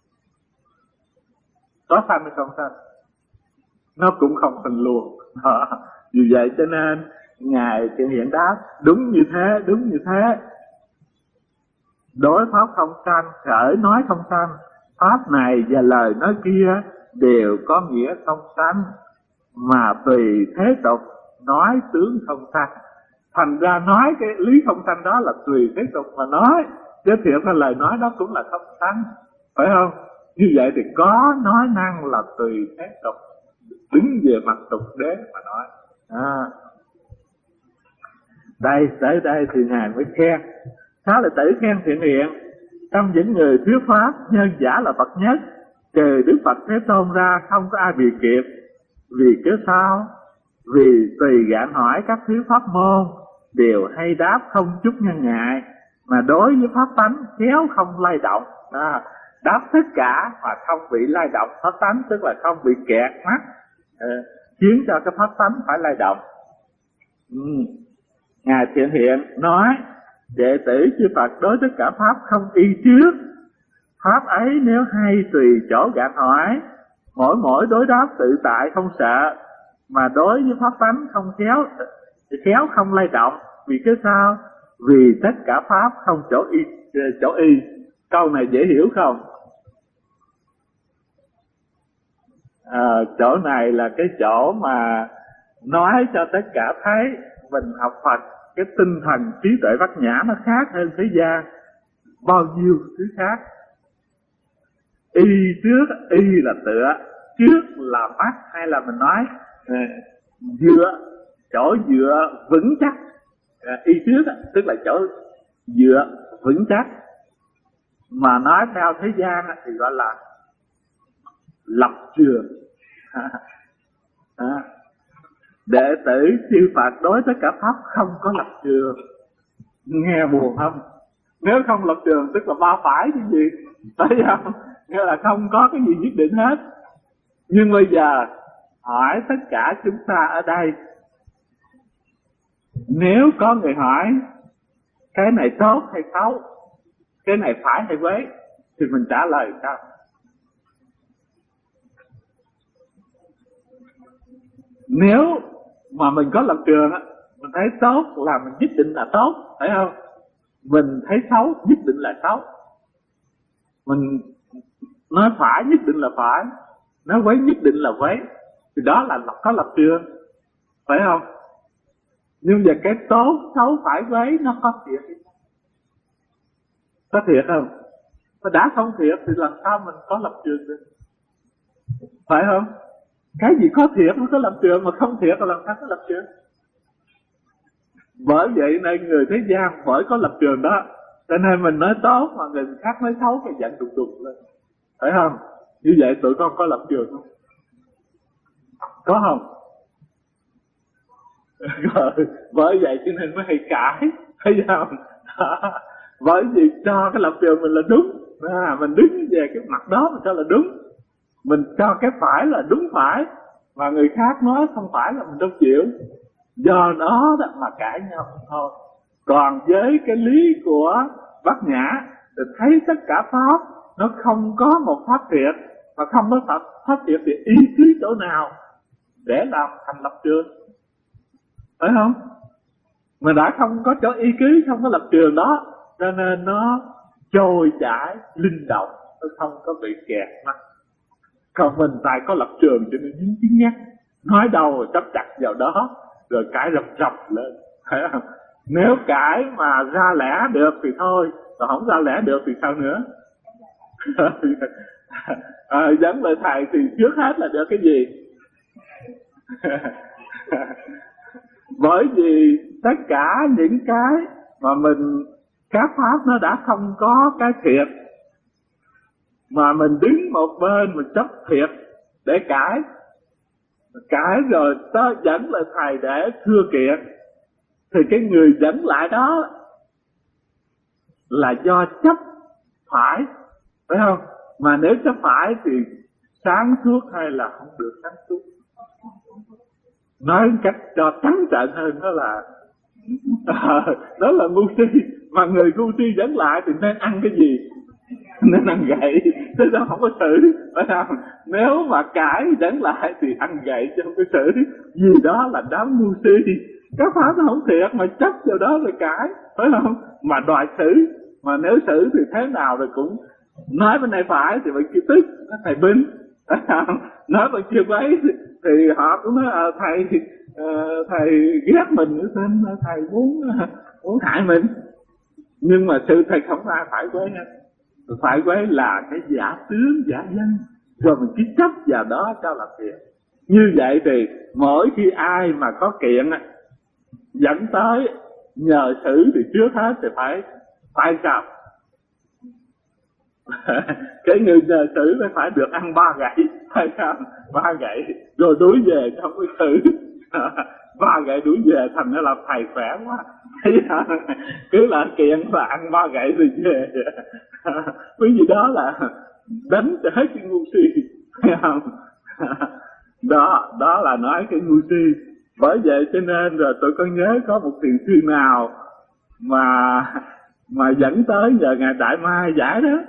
Có sanh hay không sanh? Nó cũng không sanh luôn. Vì vậy cho nên Ngài Thiện Hiện đáp: đúng như thế, đúng như thế. Đối pháp không sanh, khởi nói không sanh, pháp này và lời nói kia đều có nghĩa không sanh, mà tùy thế tục nói tướng không sanh. Thành ra nói cái lý không sanh đó là tùy thế tục mà nói, chứ thiệt là lời nói đó cũng là không sanh, phải không? Như vậy thì có nói năng là tùy thế tục, đứng về mặt tục đế mà nói. Đây, tới đây thì Ngài mới khen. Xá Lợi Tử khen Thiện Hiện: trong những người thuyết pháp, nhân giả là bậc nhất, trừ Đức Phật Thế Tôn ra không có ai bị kịp. Vì cớ sao? Vì tùy gạn hỏi các thuyết pháp môn, đều hay đáp không chút nhân ngại, mà đối với pháp tánh khéo không lay động. Đáp tất cả mà không bị lay động pháp tánh, tức là không bị kẹt mắt, khiến cho cái pháp tánh phải lay động. Ngài Thiện Hiện nói: đệ tử chư Phật đối tất cả pháp không y trước. Pháp ấy nếu hay tùy chỗ gạn hỏi, mỗi đối đáp tự tại không sợ, mà đối với pháp tánh không khéo không lay động. Vì cái sao? Vì tất cả pháp không chỗ y. Câu này dễ hiểu không? Chỗ này là cái chỗ mà nói cho tất cả thấy mình học Phật, cái tinh thần trí tuệ bát nhã nó khác hơn thế gian bao nhiêu thứ khác. Y trước, y là tựa, trước là mắt, hay là mình nói dựa, chỗ dựa vững chắc. Y trước tức là chỗ dựa vững chắc, mà nói theo thế gian thì gọi là lập trường. Đệ tử chư Phật đối với cả pháp không có lập trường. Nghe buồn không? Nếu không lập trường tức là ba phải cái gì, thấy không? Nghĩa là không có cái gì nhất định hết. Nhưng bây giờ hỏi tất cả chúng ta ở đây, nếu có người hỏi cái này tốt hay xấu, cái này phải hay quấy, thì mình trả lời sao? Nếu mà mình có lập trường á, mình thấy tốt là mình nhất định là tốt, phải không? Mình thấy xấu nhất định là xấu. Mình nói phải nhất định là phải, nói quấy nhất định là quấy, thì đó là có lập trường, phải không? Nhưng mà cái tốt xấu phải quấy nó có thiệt, có thiệt không? Mà đã không thiệt thì làm sao mình có lập trường được, phải không? Cái gì có thiệt nó có lập trường, mà không thiệt là làm sao có lập trường? Bởi vậy nên người thế gian phải có lập trường đó. Cho nên mình nói tốt mà người khác nói xấu thì giận đùng đùng lên, phải không? Như vậy tụi con có lập trường không? Có không? Bởi vậy cho nên mới hay cãi, thấy không? Bởi vì cho cái lập trường mình là đúng, mình đứng về cái mặt đó mình cho là đúng, mình cho cái phải là đúng phải, mà người khác nói không phải là mình không chịu. Do đó mà cãi nhau thôi. Còn với cái lý của bát nhã thì thấy tất cả pháp nó không có một pháp thiệt, mà không có pháp thiệt thì ý chí chỗ nào để làm thành lập trường, phải không? Mà đã không có chỗ ý chí, không có lập trường đó, cho nên nó trôi chảy linh động, nó không có bị kẹt mắt. Còn mình tại có lập trường cho nên dính chính nhắc, nói đâu rồi chấp chặt vào đó, rồi cãi rập lên, phải không? Nếu cãi mà ra lẽ được thì thôi, còn không ra lẽ được thì sao nữa? Dẫn lời thầy thì trước hết là được cái gì? Bởi vì tất cả những cái mà mình, các pháp nó đã không có cái thiệt, mà mình đứng một bên mình chấp thiệt để cãi rồi tới dẫn lời thầy để thưa kiện, thì cái người dẫn lại đó là do chấp phải không? Mà nếu chấp phải thì sáng suốt hay là không được sáng suốt? Nói cách cho trắng trợn hơn đó là đó là ngu si. Mà người ngu si dẫn lại thì nên ăn cái gì? Nên ăn gậy, thế sao không có xử, phải không? Nếu mà cãi dẫn lại thì ăn gậy chứ không có xử. Vì đó là đám ngu si. Các pháp nó không thiệt mà chấp vào đó rồi cãi, phải không? Mà đòi xử, mà nếu xử thì thế nào rồi cũng nói bên này phải thì bên kia tức, thầy binh, phải không? Nói bên kia quấy thì họ cũng nói thầy ghét mình, nên thầy muốn hại mình. Nhưng mà sự thật không ai phải quấy hết. Phải quấy là cái giả tướng, giả danh, rồi mình cứ chấp vào đó cho là thiệt. Như vậy thì mỗi khi ai mà có kiện dẫn tới nhờ xử thì trước hết thì phải sao? Cái người nhờ xử phải được ăn 3 gậy, phải không? 3 gậy rồi đuổi về không có xử. 3 gậy đuổi về thành nó là thầy khỏe quá. Cứ là kiện và ăn 3 gậy rồi về. Cái gì đó là đánh cho hết cái ngu si, phải không? Đó là nói cái ngu si. Bởi vậy cho nên rồi tôi có nhớ có một thiền sư nào mà dẫn tới giờ ngài Đại Mai giải đó.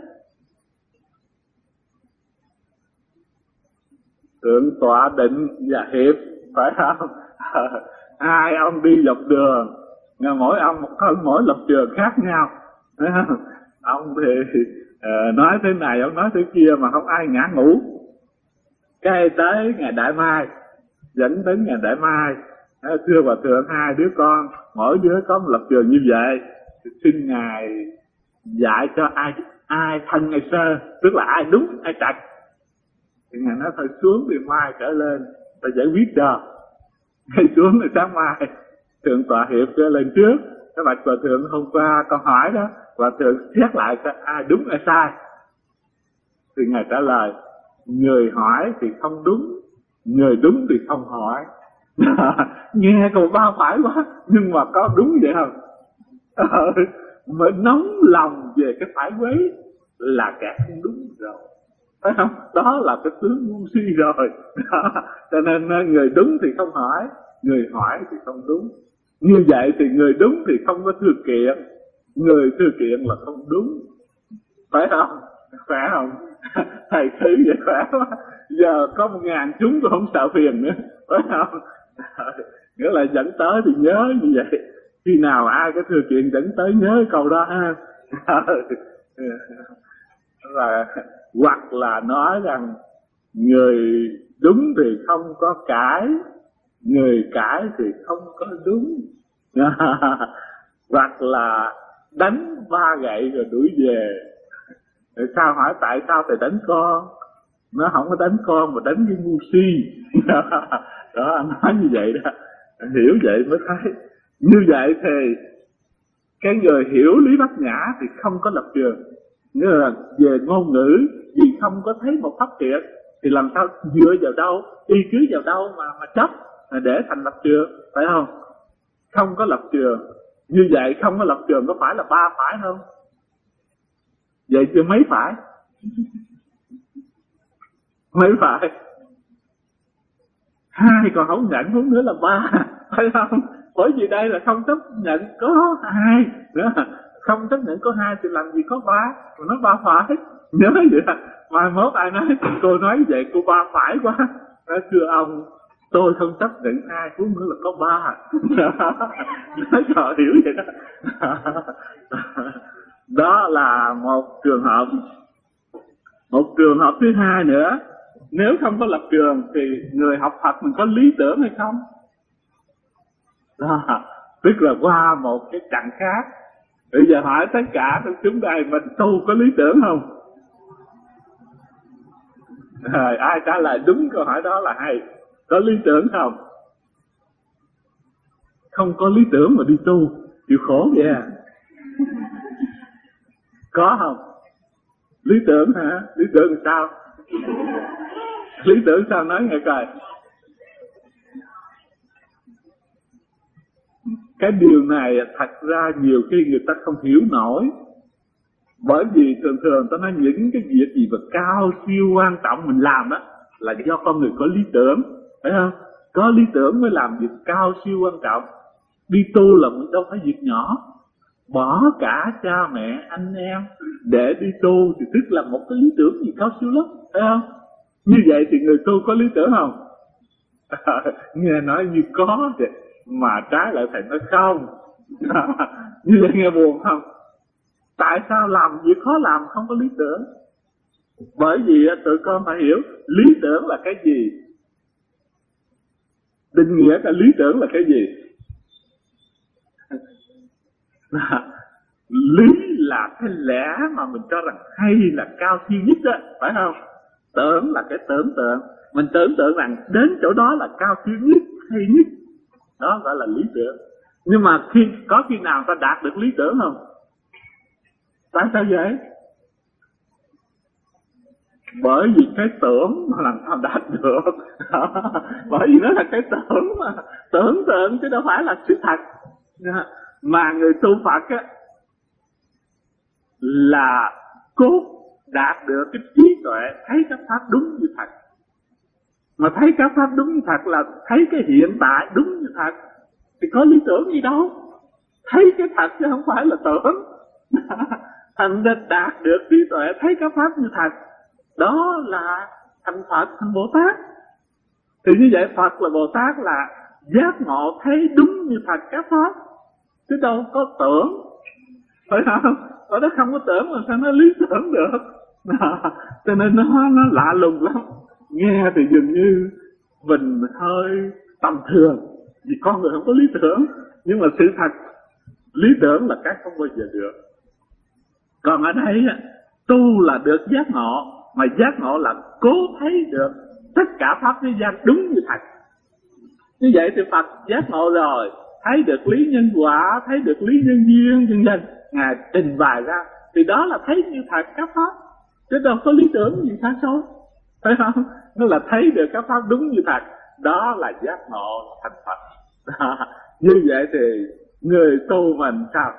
Thượng tọa Định và Hiệp, phải không? Hai ông đi dọc đường, mỗi ông mỗi lập trường khác nhau, phải không? Ông thì nói thế này, ông nói thế kia mà không ai ngã ngủ. Cái tới ngày Đại Mai, dẫn đến ngày Đại Mai, thưa Hòa Thượng, 2 đứa con mỗi đứa có một lập trường như vậy, xin ngài dạy cho ai thân ai sơ, tức là ai đúng ai trật. Thì ngài nói thôi xuống thì mai trở lên ta giải quyết cho. Ngay xuống thì sáng mai Thượng tọa Hiệp trở lên trước, các bạch Hòa Thượng hôm qua con hỏi đó, Hòa Thượng xét lại coi ai đúng ai sai. Thì ngài trả lời, người hỏi thì không đúng, người đúng thì không hỏi. Nghe còn ba phải quá, nhưng mà có đúng vậy không? Mới nóng lòng về cái phải quấy là kẻ không đúng rồi, phải không? Đó là cái tướng ngu si rồi. Cho nên người đúng thì không hỏi, người hỏi thì không đúng. Như vậy thì người đúng thì không có thư kiện, người thư kiện là không đúng, phải không? Khỏe không? Thầy thử vậy khỏe quá. Giờ có 1000 chúng tôi không sợ phiền nữa, phải không? Nghĩa là dẫn tới thì nhớ như vậy. Khi nào ai có thư kiện dẫn tới nhớ câu đó ha. Là hoặc là nói rằng người đúng thì không có cãi, người cãi thì không có đúng. Hoặc là đánh 3 gậy rồi đuổi về. Sao hỏi tại sao thầy đánh con? Nó không có đánh con mà đánh cái ngu si. Đó, anh nói như vậy đó. Hiểu vậy mới thấy. Như vậy thì cái người hiểu lý bát nhã thì không có lập trường. Nghĩa là về ngôn ngữ, vì không có thấy một pháp triệt thì làm sao dựa vào đâu, y cứ vào đâu mà chấp để thành lập trường, phải không? Không có lập trường. Như vậy không có lập trường có phải là 3 phải không? Vậy chứ mấy phải? Mấy phải? 2 còn không nhận, huống nữa là 3, phải không? Bởi vì đây là không chấp nhận có 2 nữa, Không chấp nhận có hai thì làm gì có ba, mà nói ba phải. Nhớ vậy à. Mai mốt ai nói cô nói vậy cô ba phải quá. Nói thưa ông, tôi không chấp nhận hai, cũng nữa là có ba. Nói sợ hiểu vậy đó. Đó là một trường hợp. Một trường hợp thứ hai nữa, nếu không có lập trường thì người học Phật mình có lý tưởng hay không? Đó, tức là qua một cái chặng khác. Bây giờ hỏi tất cả chúng đây, mình tu có lý tưởng không? Ai trả lời đúng câu hỏi đó là hay. Có lý tưởng không? Không có lý tưởng mà đi tu chịu khổ vậy à? Có không? Lý tưởng hả? Lý tưởng sao? Lý tưởng sao nói nghe coi. Cái điều này thật ra nhiều khi người ta không hiểu nổi. Bởi vì thường thường ta nói những cái việc gì mà cao siêu quan trọng mình làm đó là do con người có lý tưởng, phải không? Có lý tưởng mới làm việc cao siêu quan trọng. Đi tu là mình đâu phải việc nhỏ. Bỏ cả cha mẹ anh em để đi tu thì tức là một cái lý tưởng gì cao siêu lắm, phải không? Như vậy thì người tu có lý tưởng không? Nghe nói như có vậy, mà trái lại thầy nói không. Như vậy nghe buồn không? Tại sao làm việc khó làm không có lý tưởng? Bởi vì tụi con phải hiểu lý tưởng là cái gì. Định nghĩa cái lý tưởng là cái gì? Lý là cái lẽ mà mình cho rằng hay là cao siêu nhất đó, phải không? Tưởng là cái tưởng tượng. Mình tưởng tượng rằng đến chỗ đó là cao siêu nhất, hay nhất. Đó gọi là lý tưởng. Nhưng mà có khi nào ta đạt được lý tưởng không? Tại sao vậy? Bởi vì cái tưởng mà làm sao đạt được. Bởi vì nó là cái tưởng mà. Tưởng tượng chứ đâu phải là sự thật. Mà người tu Phật á là cố đạt được cái trí tuệ thấy các pháp đúng như thật. Mà thấy các pháp đúng như thật là thấy cái hiện tại đúng như thật. Thì có lý tưởng gì đâu. Thấy cái thật chứ không phải là tưởng. Thành ra đạt được trí tuệ thấy các pháp như thật, đó là thành Phật, thành Bồ Tát. Thì như vậy Phật là Bồ Tát là giác ngộ thấy đúng như thật các pháp, chứ đâu có tưởng, phải không? Ở đó không có tưởng mà sao nó lý tưởng được. Cho nên nó lạ lùng lắm. Nghe thì dường như mình hơi tầm thường, vì con người không có lý tưởng. Nhưng mà sự thật, lý tưởng là cái không bao giờ được. Còn ở đây tu là được giác ngộ, mà giác ngộ là cố thấy được tất cả pháp thế gian đúng như thật. Như vậy thì Phật giác ngộ rồi, thấy được lý nhân quả, thấy được lý nhân duyên, vân vân, Ngài trình bày ra, thì đó là thấy như thật các pháp, chứ đâu có lý tưởng gì xa xôi, phải không? Nó là thấy được các pháp đúng như thật, đó là giác ngộ thành Phật. Như vậy thì người tu mình sao?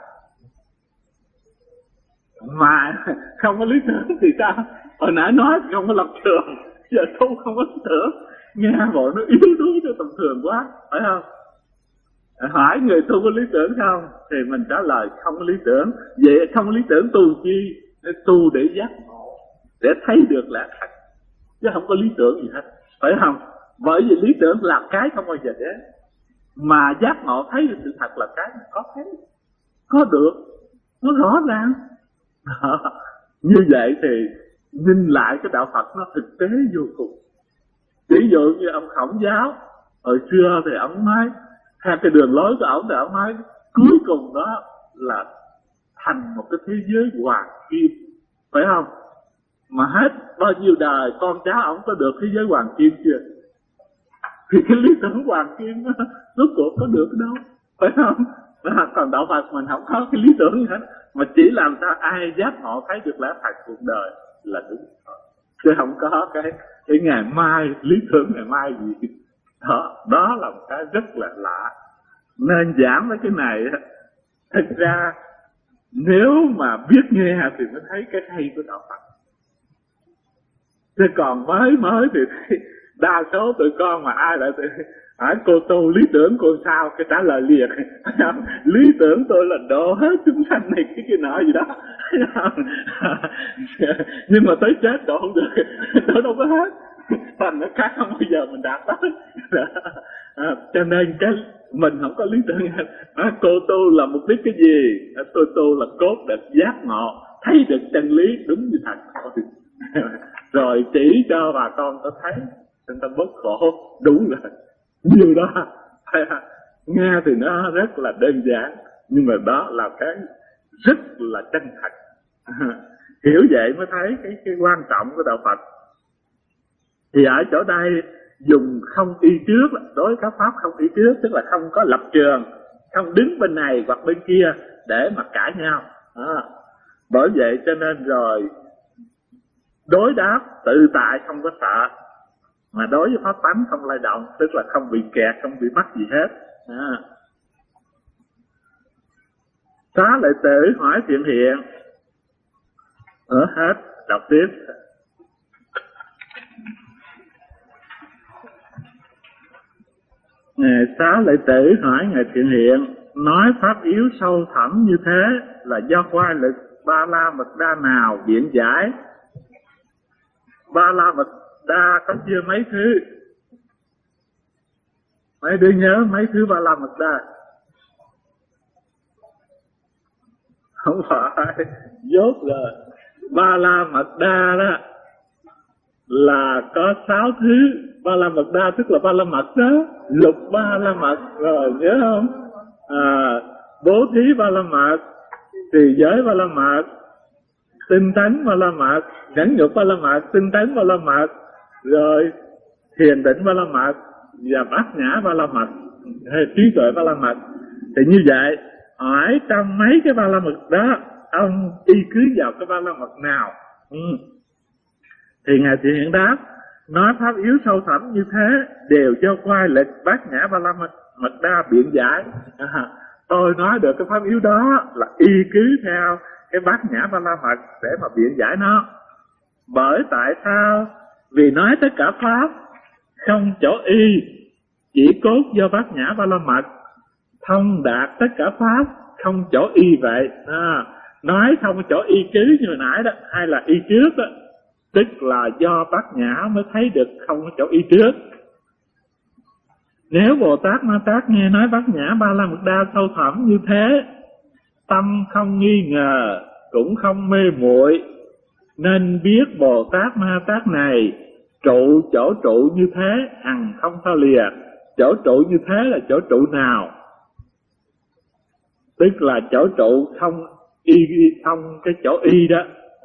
Mà không có lý tưởng thì sao? Hồi nãy nói không có lập trường, giờ tu không có lý tưởng, nghe bộ nó yếu đuối cho tầm thường quá, phải không? Hỏi người tu có lý tưởng không? Thì mình trả lời không có lý tưởng. Vậy không có lý tưởng tu chi? Để tu để giác ngộ, để thấy được là thật, chứ không có lý tưởng gì hết, phải không? Bởi vì lý tưởng là cái không bao giờ đến, mà giác ngộ thấy được sự thật là cái có thấy, có được, nó rõ ràng. Như vậy thì nhìn lại cái đạo Phật nó thực tế vô cùng. Ví dụ như ông Khổng Giáo hồi xưa thì ông nói theo cái đường lối của ông, thì ông nói cuối cùng đó là thành một cái thế giới hoàng kim, phải không? Mà hết bao nhiêu đời con cháu ông có được thế giới hoàng kim chưa? Thì cái lý tưởng hoàng kim đó, rốt cuộc có được đâu, phải không? Còn đạo Phật mình không có cái lý tưởng gì hết, mà chỉ làm sao ai giác ngộ thấy được lẽ thật cuộc đời là đúng thôi, chứ không có cái ngày mai, lý tưởng ngày mai gì. Đó là một cái rất là lạ. Nên giảng với cái này, thật ra nếu mà biết nghe thì mới thấy cái hay của đạo Phật. Chứ còn mới thì thấy Đa số tụi con mà ai lại hỏi cô tu lý tưởng cô sao, cái trả lời liền lý tưởng tôi là độ hết chúng sanh này cái nọ gì đó nhưng mà tới chết độ không được, độ đâu có hết, thành nó khác không bao giờ mình đạt tới. Cho nên cái mình không có lý tưởng. Cô tu là mục đích cái gì? Tôi tu là cốt để giác ngộ, thấy được chân lý đúng như thật rồi chỉ cho bà con có thấy nên ta bớt khổ, đúng rồi nhiều đó. Nghe thì nó rất là đơn giản, nhưng mà đó là cái rất là chân thật. Hiểu vậy mới thấy cái quan trọng của đạo Phật. Thì ở chỗ đây dùng không y trước, đối với các pháp không y trước, tức là không có lập trường, không đứng bên này hoặc bên kia để mà cãi nhau. Bởi vậy cho nên rồi đối đáp tự tại, không có sợ, mà đối với pháp tánh không lay động, tức là không bị kẹt, không bị mắc gì hết. Xá lợi tử hỏi Thiện Hiện. Hết, đọc tiếp. Xá lợi tử hỏi Ngài Thiện Hiện, nói pháp yếu sâu thẳm như thế là do quay lực Ba La Mật Đa nào biện giải? Ba La Mật Đa có chia mấy thứ? Mấy đứa nhớ mấy thứ Ba La Mật Đa? Không phải, dốt rồi. Ba La Mật Đa đó là có 6 thứ. Ba La Mật Đa tức là ba la mật đó, lục ba la mật rồi, nhớ không? Bố thí ba la mật, trì giới ba la mật, tinh tấn ba la mật, nhẫn nhục ba la mật, tinh tấn ba la mật, rồi thiền định ba la mật và bát nhã ba la mật hay trí tuệ ba la mật. Thì như vậy, hỏi trong mấy cái ba la mật đó ông y cứ vào cái ba la mật nào? Thì Ngài Thiện Hiện đáp, nói pháp yếu sâu thẳm như thế đều do quay lịch bát nhã ba la mật đa biện giải. Tôi nói được cái pháp yếu đó là y cứ theo cái bát nhã ba la mật để mà biện giải nó. Bởi tại sao? Vì nói tất cả pháp không chỗ y, chỉ cốt do bát nhã ba la mật, thông đạt tất cả pháp không chỗ y vậy. Nói không chỗ y cứ như hồi nãy đó, hay là y trước đó, tức là do bát nhã mới thấy được không có chỗ y trước. Nếu Bồ Tát Ma Tát nghe nói bát nhã ba la mật đa sâu thẳm như thế, tâm không nghi ngờ cũng không mê muội, nên biết Bồ Tát Ma Tát này trụ chỗ trụ như thế hằng không tha lìa. Chỗ trụ như thế là chỗ trụ nào? Tức là chỗ trụ không y, không cái chỗ y đó.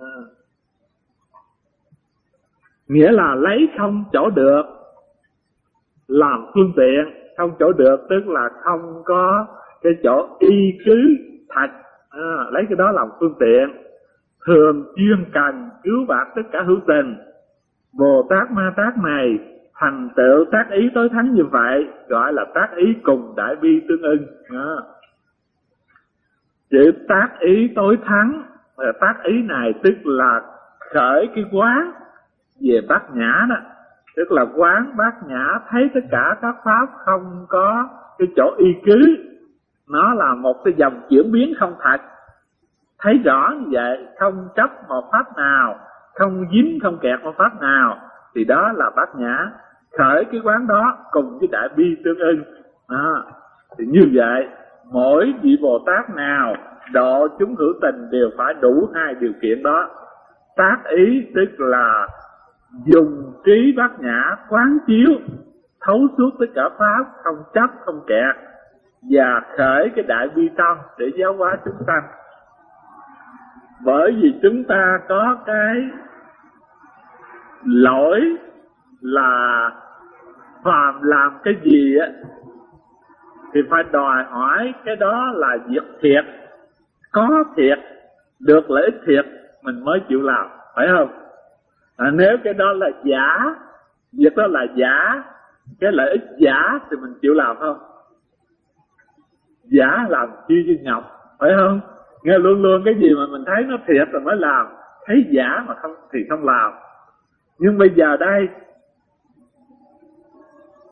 Nghĩa là lấy không chỗ được làm phương tiện. Không chỗ được tức là không có cái chỗ y cứ thật, lấy cái đó làm phương tiện. Thường chuyên cần cứu vãn tất cả hữu tình. Bồ Tát Ma Tát này thành tựu tác ý tối thắng như vậy, gọi là tác ý cùng đại bi tương ưng. Chữ tác ý tối thắng, tác ý này tức là khởi cái quán về bát nhã đó, tức là quán bát nhã thấy tất cả các pháp không có cái chỗ y cứ, nó là một cái dòng chuyển biến không thật. Thấy rõ như vậy, không chấp một pháp nào, không dính không kẹt một pháp nào, thì đó là bát nhã. Khởi cái quán đó cùng với đại bi tương ưng. Thì như vậy, mỗi vị Bồ Tát nào độ chúng hữu tình đều phải đủ hai điều kiện đó. Tác ý tức là dùng trí bát nhã quán chiếu thấu suốt tất cả pháp, không chấp không kẹt, và khởi cái đại bi tâm để giáo hóa chúng sanh. Bởi vì chúng ta có cái lỗi là phàm làm cái gì á thì phải đòi hỏi cái đó là việc thiệt, có thiệt, được lợi ích thiệt mình mới chịu làm, phải không? Nếu cái đó là giả, việc đó là giả, cái lợi ích giả thì mình chịu làm không? Giả làm chi như ngọc, phải không? Nghe luôn luôn cái gì mà mình thấy nó thiệt rồi mới làm, thấy giả mà không thì không làm. Nhưng bây giờ đây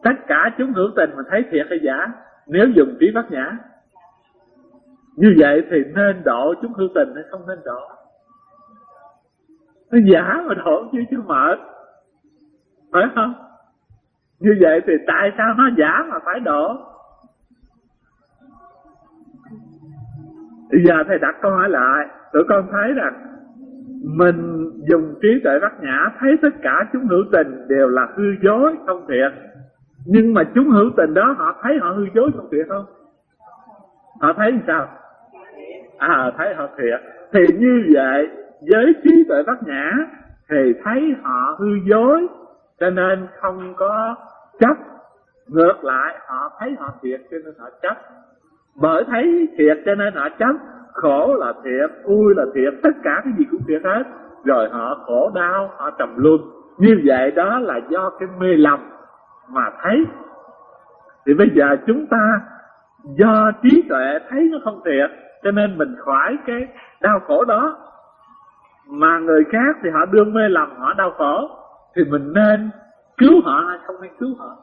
tất cả chúng hữu tình mình thấy thiệt hay giả nếu dùng trí bát nhã. Như vậy thì nên độ chúng hữu tình hay không nên độ? Nó giả mà độ chứ chứ mệt, phải không? Như vậy thì tại sao nó giả mà phải độ? Bây giờ thầy đặt câu hỏi lại, tụi con thấy rằng mình dùng trí tuệ bát nhã thấy tất cả chúng hữu tình đều là hư dối không thiệt, nhưng mà chúng hữu tình đó họ thấy họ hư dối không thiệt không? Họ thấy sao? Thấy họ thiệt. Thì như vậy với trí tuệ bát nhã thì thấy họ hư dối cho nên không có chấp. Ngược lại họ thấy họ thiệt cho nên họ chấp. Bởi thấy thiệt cho nên họ chấp. Khổ là thiệt, vui là thiệt, tất cả cái gì cũng thiệt hết. Rồi họ khổ đau, họ trầm luân. Như vậy đó là do cái mê lầm mà thấy. Thì bây giờ chúng ta do trí tuệ thấy nó không thiệt cho nên mình khỏi cái đau khổ đó. Mà người khác thì họ đương mê lầm, họ đau khổ, thì mình nên cứu họ hay không nên cứu họ?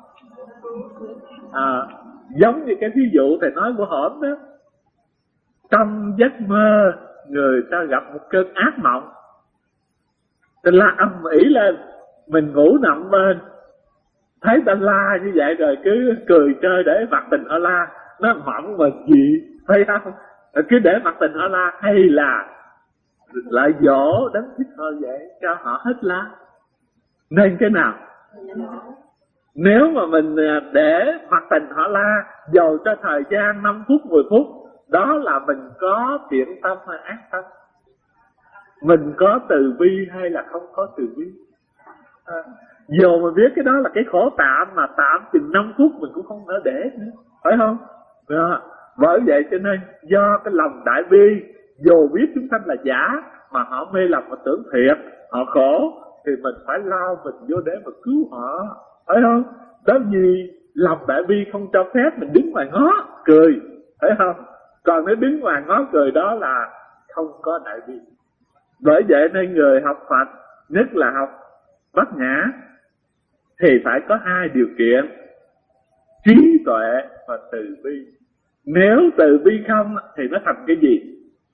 Giống như cái ví dụ thầy nói của hổm đó. Trong giấc mơ người ta gặp một cơn ác mộng, ta la ầm ĩ lên, mình ngủ nằm bên, thấy ta la như vậy rồi cứ cười chơi để mặt tình họ la. Nó mộng mà gì, thấy không? Cứ để mặt tình họ la, hay là lại dỗ đánh thích họ vậy cho họ hết la? Nên cái nào? Nếu mà mình để mặt tình họ la dầu cho thời gian 5 phút 10 phút, đó là mình có thiện tâm hay ác tâm? Mình có từ bi hay là không có từ bi? Dù mà biết cái đó là cái khổ tạm, mà tạm chừng 5 phút mình cũng không nỡ để nữa, phải không? Bởi vậy cho nên do cái lòng đại bi, dù biết chúng sanh là giả mà họ mê lầm, họ tưởng thiệt, họ khổ, thì mình phải lao mình vô để mà cứu họ, phải không? Đó vì lòng đại bi không cho phép mình đứng ngoài ngó cười, phải không? Còn nếu đứng ngoài ngó cười đó là không có đại bi. Bởi vậy nên người học Phật, nhất là học bát nhã, thì phải có 2 điều kiện: trí tuệ và từ bi. Nếu từ bi không thì nó thành cái gì?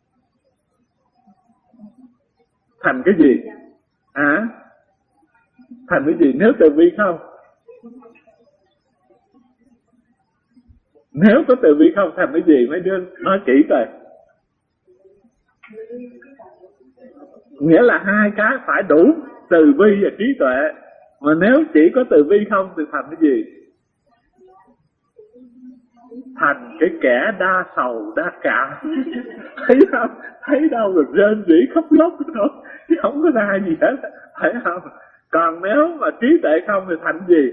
Thành cái gì? Thành cái gì nếu từ bi không? Nếu có từ bi không thành cái gì? Mấy đứa nói kỹ rồi. Nghĩa là 2 cái phải đủ, từ bi và trí tuệ. Mà nếu chỉ có từ bi không thì thành cái gì? Thành cái kẻ đa sầu đa cảm. Thấy không? Thấy đâu rồi rên rỉ khóc lóc thôi, chứ không có ra gì hết, phải không? Còn nếu mà trí tuệ không thì thành gì?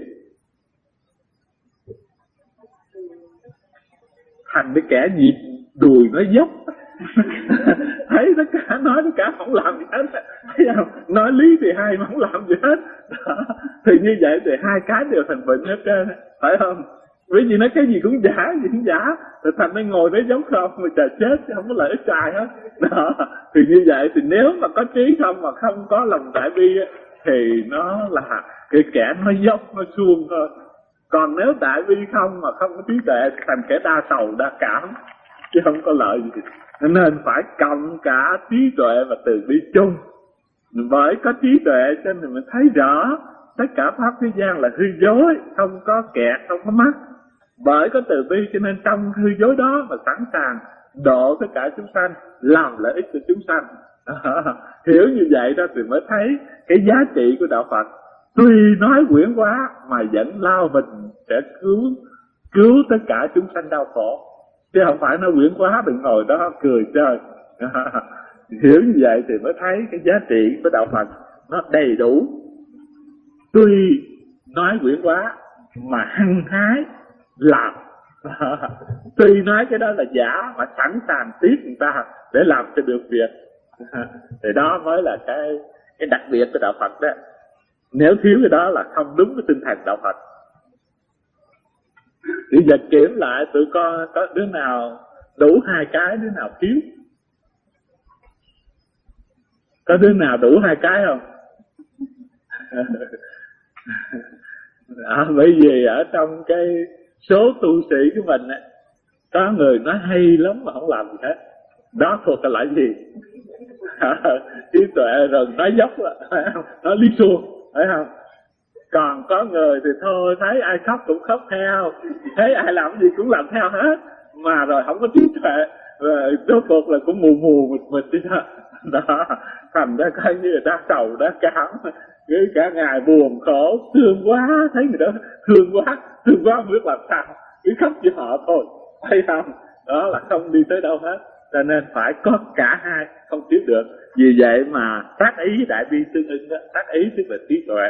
Thành cái kẻ nhịp đùi nó dốc. Thấy tất cả nói tất cả không làm gì hết, thấy không? Nói lý thì hay mà không làm gì hết đó. Thì như vậy thì 2 cái đều thành bệnh hết trơn, phải không? Vì gì nói cái gì cũng giả, gì cũng giả, thì thành nó ngồi đấy giống không mà trời chết chứ không có lợi ích sai hết đó. Thì như vậy thì nếu mà có trí không mà không có lòng đại bi thì nó là cái kẻ nó dốc, nó suông thôi. Còn nếu đại bi không mà không có trí tuệ thì thành kẻ đa sầu đa cảm, chứ không có lợi gì. Nên phải cộng cả trí tuệ và từ bi chung. Bởi có trí tuệ cho nên mình thấy rõ tất cả pháp thế gian là hư dối, không có kẹt, không có mắc. Bởi có từ bi cho nên trong hư dối đó mà sẵn sàng độ tất cả chúng sanh, làm lợi ích cho chúng sanh. Hiểu như vậy đó thì mới thấy cái giá trị của đạo Phật. Tuy nói quyển quá mà vẫn lao mình sẽ cứu tất cả chúng sanh đau khổ, chứ không phải nói quyển quá đừng ngồi đó cười chơi. Hiểu như vậy thì mới thấy cái giá trị của đạo Phật nó đầy đủ. Tuy nói quyển quá mà hăng hái làm. Tuy nói cái đó là giả mà sẵn sàng tiếp người ta để làm cho được việc. Thì đó mới là cái đặc biệt của đạo Phật đó. Nếu thiếu cái đó là không đúng cái tinh thần đạo Phật. Bây giờ kiểm lại tụi con có đứa nào đủ 2 cái, đứa nào thiếu? Có đứa nào đủ 2 cái không? Bởi vì ở trong cái số tu sĩ của mình á, có người nói hay lắm mà không làm gì hết, đó thuộc là loại gì? Trí tuệ rồi nói dốc phải không? Nói lý suông phải không? Còn có người thì thôi, thấy ai khóc cũng khóc theo, thấy ai làm gì cũng làm theo hết, mà rồi không có trí tuệ, rồi rốt cuộc là cũng mù mù mịt mịt đi đó. Thành ra coi như là đã sầu đã cảm, cứ cả ngày buồn khổ, thương quá, thấy người đó thương quá không biết làm sao, cứ khóc với họ thôi, thấy không? Đó là không đi tới đâu hết. Cho nên phải có cả hai, không thiếu được. Vì vậy mà tác ý đại bi tương ưng đó, tác ý tức là trí tuệ.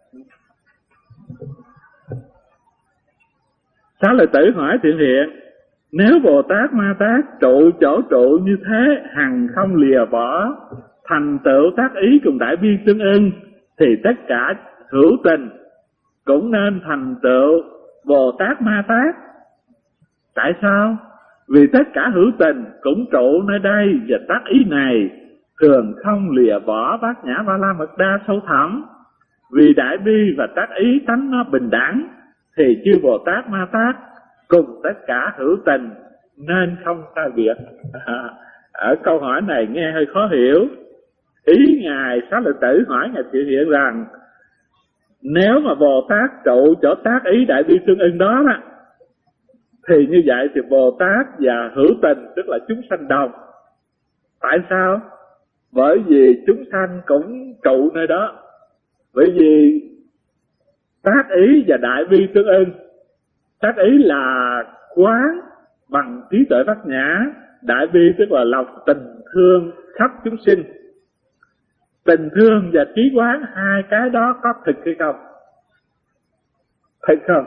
Xá lợi tử hỏi Thiện Hiện: nếu Bồ Tát Ma Tát trụ chỗ trụ như thế, hằng không lìa bỏ, thành tựu tác ý cùng đại bi tương ưng, thì tất cả hữu tình cũng nên thành tựu Bồ Tát Ma Tát. Tại sao? Vì tất cả hữu tình cũng trụ nơi đây, và tác ý này thường không lìa bỏ bát nhã ba la mật đa sâu thẳm. Vì đại bi và tác ý tánh nó bình đẳng, thì chư Bồ Tát Ma Tát cùng tất cả hữu tình nên không sai biệt. Ở câu hỏi này nghe hơi khó hiểu. Ý ngài Xá Lợi Tử hỏi ngài Thiện Hiện rằng, nếu mà Bồ Tát trụ chỗ tác ý đại bi tương ưng đó, thì như vậy thì Bồ Tát và hữu tình tức là chúng sanh đồng. Tại sao? Bởi vì chúng sanh cũng trụ nơi đó. Bởi vì tác ý và đại bi tương ưng. Tác ý là quán bằng trí tuệ bát nhã, đại bi tức là lòng tình thương khắp chúng sinh. Tình thương và trí quán, hai cái đó có thực hay không? Thực không?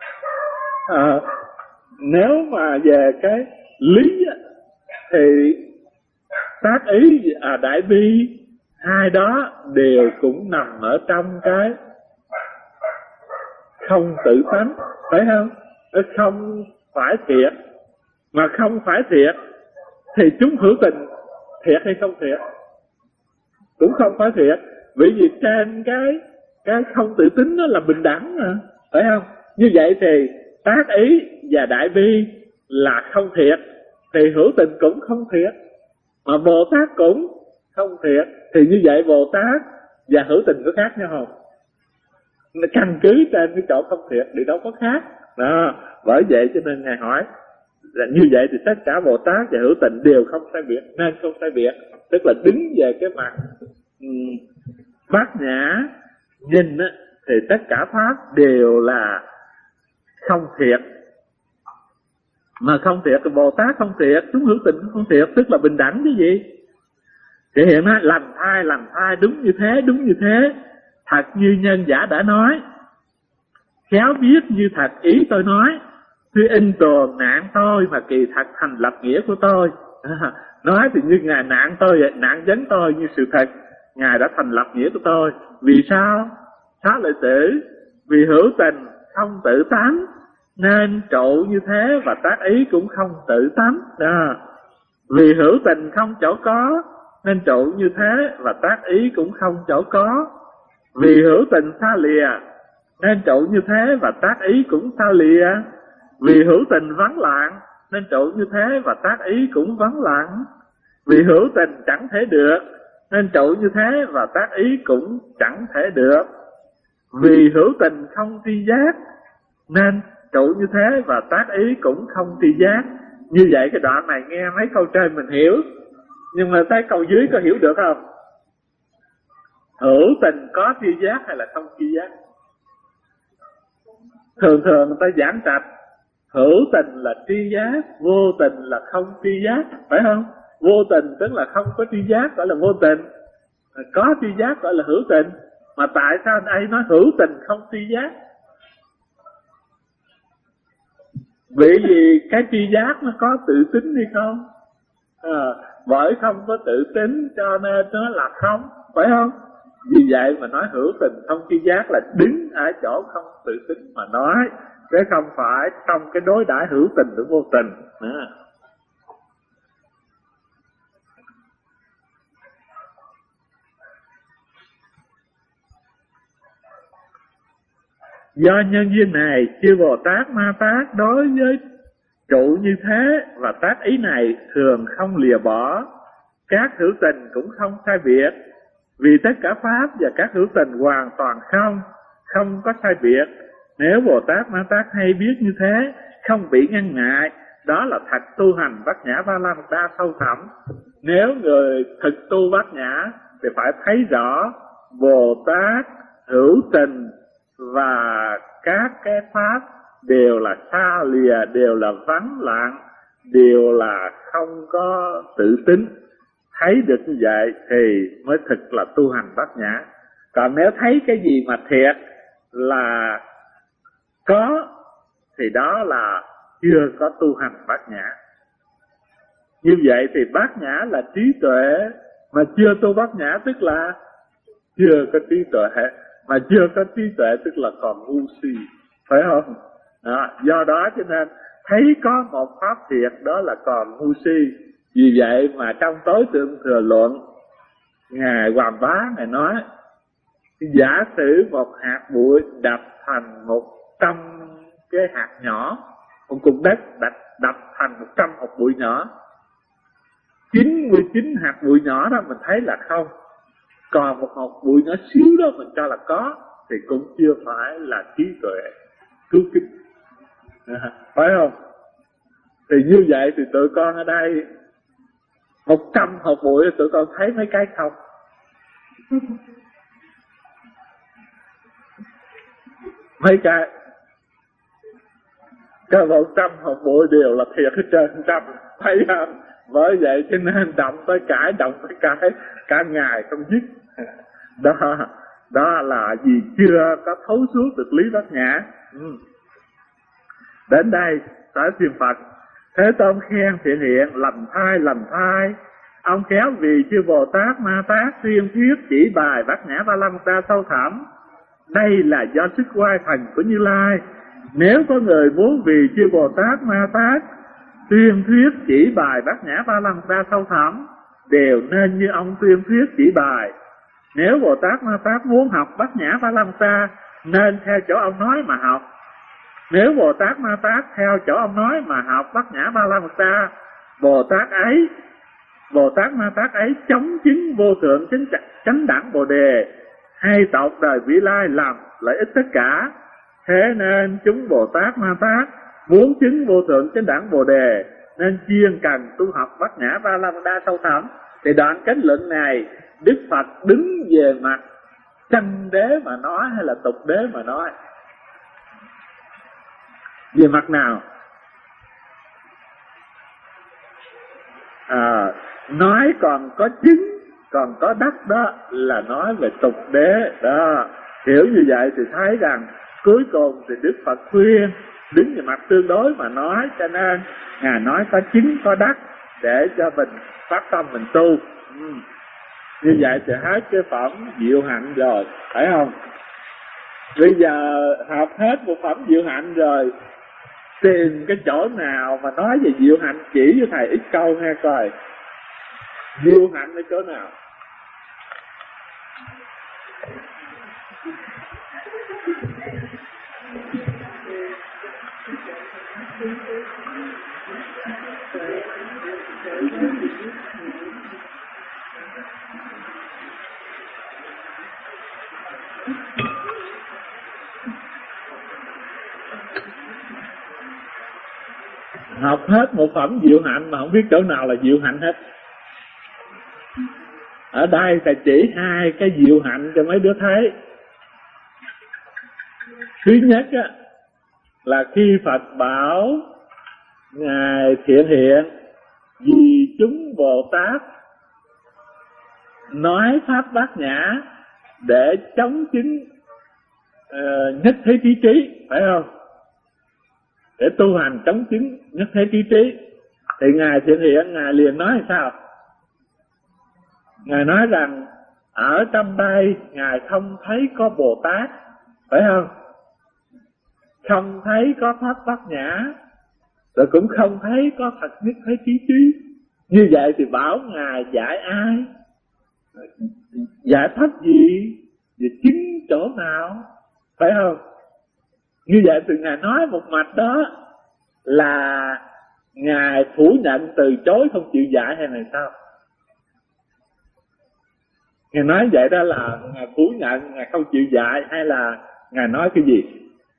Nếu mà về cái lý thì tác ý và đại bi, hai đó đều cũng nằm ở trong cái không tự tánh, phải không? Nó không phải thiệt. Mà không phải thiệt thì chúng hữu tình thiệt hay không thiệt? Cũng không phải thiệt. Bởi vì trên cái không tự tính nó là bình đẳng mà, phải không? Như vậy thì tác ý và đại bi là không thiệt, thì hữu tình cũng không thiệt, mà Bồ Tát cũng không thiệt. Thì như vậy Bồ Tát và hữu tình có khác nhau không? Nó căn cứ trên cái chỗ không thiệt thì đâu có khác đó. Bởi vậy cho nên ngài hỏi là như vậy thì tất cả Bồ Tát và hữu tình đều không sai biệt, nên không sai biệt. Tức là đứng về cái mặt bát nhã nhìn thì tất cả pháp đều là không thiệt. Mà không thiệt thì Bồ Tát không thiệt, chúng hữu tình cũng không thiệt, tức là bình đẳng cái gì? Thể hiện á, lành thai đúng như thế, thật như nhân giả đã nói, khéo biết như thật ý tôi nói, tuy in tồn nạn tôi mà kỳ thật thành lập nghĩa của tôi. Nói thì như ngài nạn tôi vậy, nạn vấn tôi như sự thật, ngài đã thành lập nghĩa của tôi. Vì sao? Xá Lợi Tử: vì hữu tình không tự tánh nên trụ như thế, và tác ý cũng không tự tánh đó. Vì hữu tình không chỗ có nên trụ như thế, và tác ý cũng không chỗ có. Vì hữu tình xa lìa nên trụ như thế, và tác ý cũng xa lìa. Vì hữu tình vắng lặng nên trụ như thế, và tác ý cũng vắng lặng. Vì hữu tình chẳng thể được nên trụ như thế, và tác ý cũng chẳng thể được. Vì hữu tình không tri giác nên trụ như thế, và tác ý cũng không tri giác. Như vậy cái đoạn này nghe mấy câu trên mình hiểu, nhưng mà tới câu dưới có hiểu được không? Hữu tình có tri giác hay là không tri giác? Thường người ta giảng trạch hữu tình là tri giác, vô tình là không tri giác, phải không? Vô tình tức là không có tri giác gọi là vô tình, có tri giác gọi là hữu tình. Mà tại sao đây nói hữu tình không tri giác? Bởi vì cái tri giác nó có tự tính hay không? Bởi không có tự tính cho nên nó là không, phải không? Vì vậy mà nói hữu tình không tri giác là đứng ở chỗ không tự tính mà nói, chứ không phải trong cái đối đãi hữu tình với vô tình. Do nhân duyên này, chư Bồ Tát Ma Tát đối với trụ như thế và tác ý này thường không lìa bỏ. Các hữu tình cũng không sai biệt, vì tất cả pháp và các hữu tình hoàn toàn không có sai biệt. Nếu Bồ Tát Ma Tát hay biết như thế, không bị ngăn ngại, đó là thật tu hành Bát Nhã Ba La Mật Đa sâu thẳm. Nếu người thực tu Bát Nhã thì phải thấy rõ Bồ Tát, hữu tình và các cái pháp đều là xa lìa, đều là vắng lặng, đều là không có tự tính. Thấy được như vậy thì mới thực là tu hành Bát Nhã. Còn nếu thấy cái gì mà thiệt là có thì đó là chưa có tu hành Bát Nhã. Như vậy thì Bát Nhã là trí tuệ, mà chưa tu Bát Nhã tức là chưa có trí tuệ, mà chưa có trí tuệ tức là còn ngu si, phải không? Đó, do đó cho nên thấy có một pháp thiệt đó là còn ngu si. Vì vậy mà trong Tối Tượng Thừa Luận, Ngài Hoàng Bá Ngài nói, giả sử một hạt bụi đập thành 100 cái hạt nhỏ, một cục đất đập thành 100 hạt bụi nhỏ, 99 hạt bụi nhỏ đó mình thấy là không, còn một hạt bụi nhỏ xíu đó mình cho là có, thì cũng chưa phải là trí tuệ cứu kính, phải không? Thì như vậy thì tụi con ở đây 100 hạt bụi tụi con thấy mấy cái không? Mấy cái 100 hạt bụi đều là thiệt hết trơn, trăm, thấy không? Bởi vậy cho nên động tới cãi, động tới cãi cả ngày không dứt. Đó là vì chưa có thấu suốt được lý Bát Nhã. Đến đây tới phiên Phật. Thế Tôn khen Thiện Hiện lành thai. Ông khéo vì chư Bồ Tát Ma Tát tuyên thuyết chỉ bài Bát Nhã Ba La Mật Đa sâu thẳm. Đây là do sức oai thần của Như Lai. Nếu có người muốn vì chư Bồ Tát Ma Tát tuyên thuyết chỉ bài Bát Nhã Ba La Mật Đa sâu thẳm, đều nên như ông tuyên thuyết chỉ bài. Nếu Bồ Tát Ma Tát muốn học Bát Nhã Ba La Mật Đa, nên theo chỗ ông nói mà học. Nếu Bồ Tát Ma Tát theo chỗ ông nói mà học Bát Nhã Ba La Mật Đa, Bồ Tát Ma Tát ấy chống chứng vô thượng chánh đẳng Bồ Đề, hay tộc đời vị lai làm lợi ích tất cả. Thế nên chúng Bồ Tát Ma Tát muốn chứng vô thượng chánh đẳng Bồ Đề nên chuyên cần tu học Bát Nhã Ba La Mật Đa sâu thẳm. Thì đoạn kết luận này Đức Phật đứng về mặt chân đế mà nói hay là tục đế mà nói? Về mặt nào? Nói còn có chứng, còn có đắc đó là nói về tục đế đó. Hiểu như vậy thì thấy rằng cuối cùng thì Đức Phật khuyên đứng về mặt tương đối mà nói, cho nên Ngài nói có chứng có đắc để cho mình phát tâm mình tu. Như vậy thì hết cái phẩm Diệu Hạnh rồi, phải không? Bây giờ học hết một phẩm Diệu Hạnh rồi, tìm cái chỗ nào mà nói về Diệu Hạnh chỉ với thầy ít câu nghe coi. Diệu Hạnh ở chỗ nào? Học hết một phẩm Diệu Hạnh mà không biết chỗ nào là Diệu Hạnh hết. Ở đây thầy chỉ hai cái Diệu Hạnh cho mấy đứa thấy. Thứ nhất á, là khi Phật bảo Ngài Thiện Hiện vì chúng Bồ Tát nói pháp Bát Nhã để chống chứng nhất thế trí trí, phải không? Để tu hành chống chứng nhất thế trí trí, thì Ngài Thiện Hiện Ngài liền nói sao? Ngài nói rằng ở trong đây Ngài không thấy có Bồ Tát, phải không? Không thấy có pháp Bát Nhã, rồi cũng không thấy có Phật nhất thế trí trí. Như vậy thì bảo Ngài dạy ai? Giải pháp gì? Và chứng chỗ nào? Phải không? Như vậy thì Ngài nói một mạch đó là Ngài phủ nhận, từ chối, không chịu dạy hay là sao? Ngài nói vậy đó là Ngài phủ nhận, Ngài không chịu dạy, hay là Ngài nói cái gì?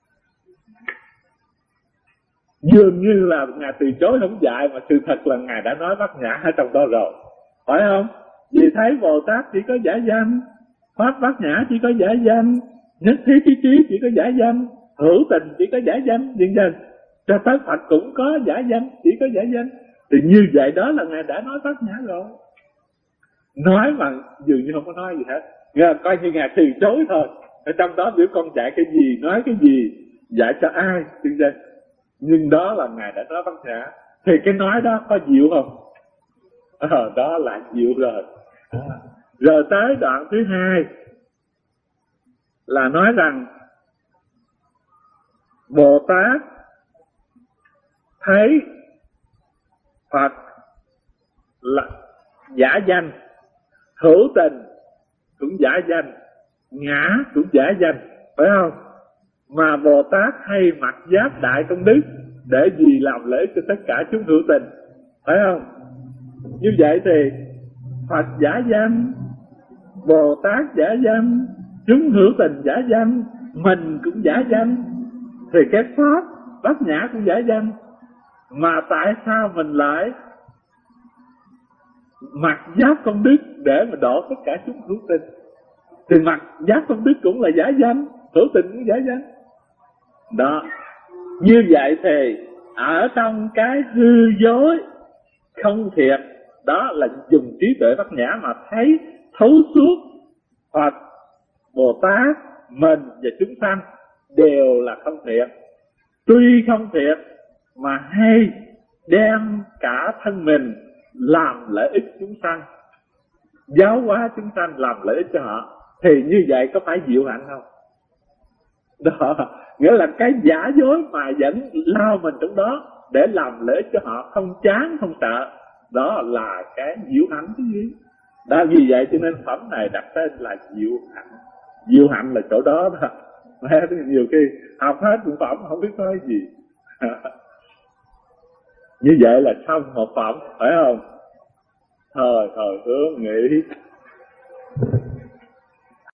Dường như là Ngài từ chối không dạy, mà sự thật là Ngài đã nói bát nhã ở trong đó rồi, phải không? Vì thấy Bồ Tát chỉ có giả danh, Pháp bát nhã chỉ có giả danh, nhất thiết trí trí chỉ có giả danh, hữu tình chỉ có giả danh, vân vân. Cho tới Phật cũng có giả danh, chỉ có giả danh. Thì như vậy đó là Ngài đã nói bát nhã rồi. Nói mà dường như không có nói gì hết, Ngài coi như Ngài từ chối thôi. Ở trong đó biểu con dạy cái gì, nói cái gì, dạy cho ai, vân vân. Nhưng đó là Ngài đã nói bát nhã. Thì cái nói đó có diệu không? Đó là diệu rồi. Rồi tới đoạn thứ hai là nói rằng Bồ Tát thấy Phật là giả danh, hữu tình cũng giả danh, ngã cũng giả danh, phải không? Mà Bồ Tát hay mặc giáp đại công đức để gì làm lễ cho tất cả chúng hữu tình, phải không? Như vậy thì Phật giả danh, Bồ Tát giả danh, chúng hữu tình giả danh, mình cũng giả danh, thì cái Pháp bát nhã cũng giả danh. Mà tại sao mình lại mặc giáp công đức để mà độ tất cả chúng hữu tình? Thì mặc giáp công đức cũng là giả danh, hữu tình cũng giả danh. Đó, như vậy thì ở trong cái hư dối không thiệt, đó là dùng trí tuệ bát nhã mà thấy thấu suốt Phật, Bồ Tát, mình và chúng sanh đều là không thiệt. Tuy không thiệt mà hay đem cả thân mình làm lợi ích chúng sanh, giáo hóa chúng sanh, làm lợi ích cho họ, thì như vậy có phải diệu hạnh không? Đó, nghĩa là cái giả dối mà vẫn lao mình trong đó để làm lợi ích cho họ, không chán không sợ, đó là cái diệu hạnh cái gì? Đó, vì vậy cho nên phẩm này đặt tên là diệu hạnh. Diệu hạnh là chỗ đó đó. Nhiều khi học hết một phẩm không biết nói gì. Như vậy là xong một phẩm, phải không? Thời hướng nghĩ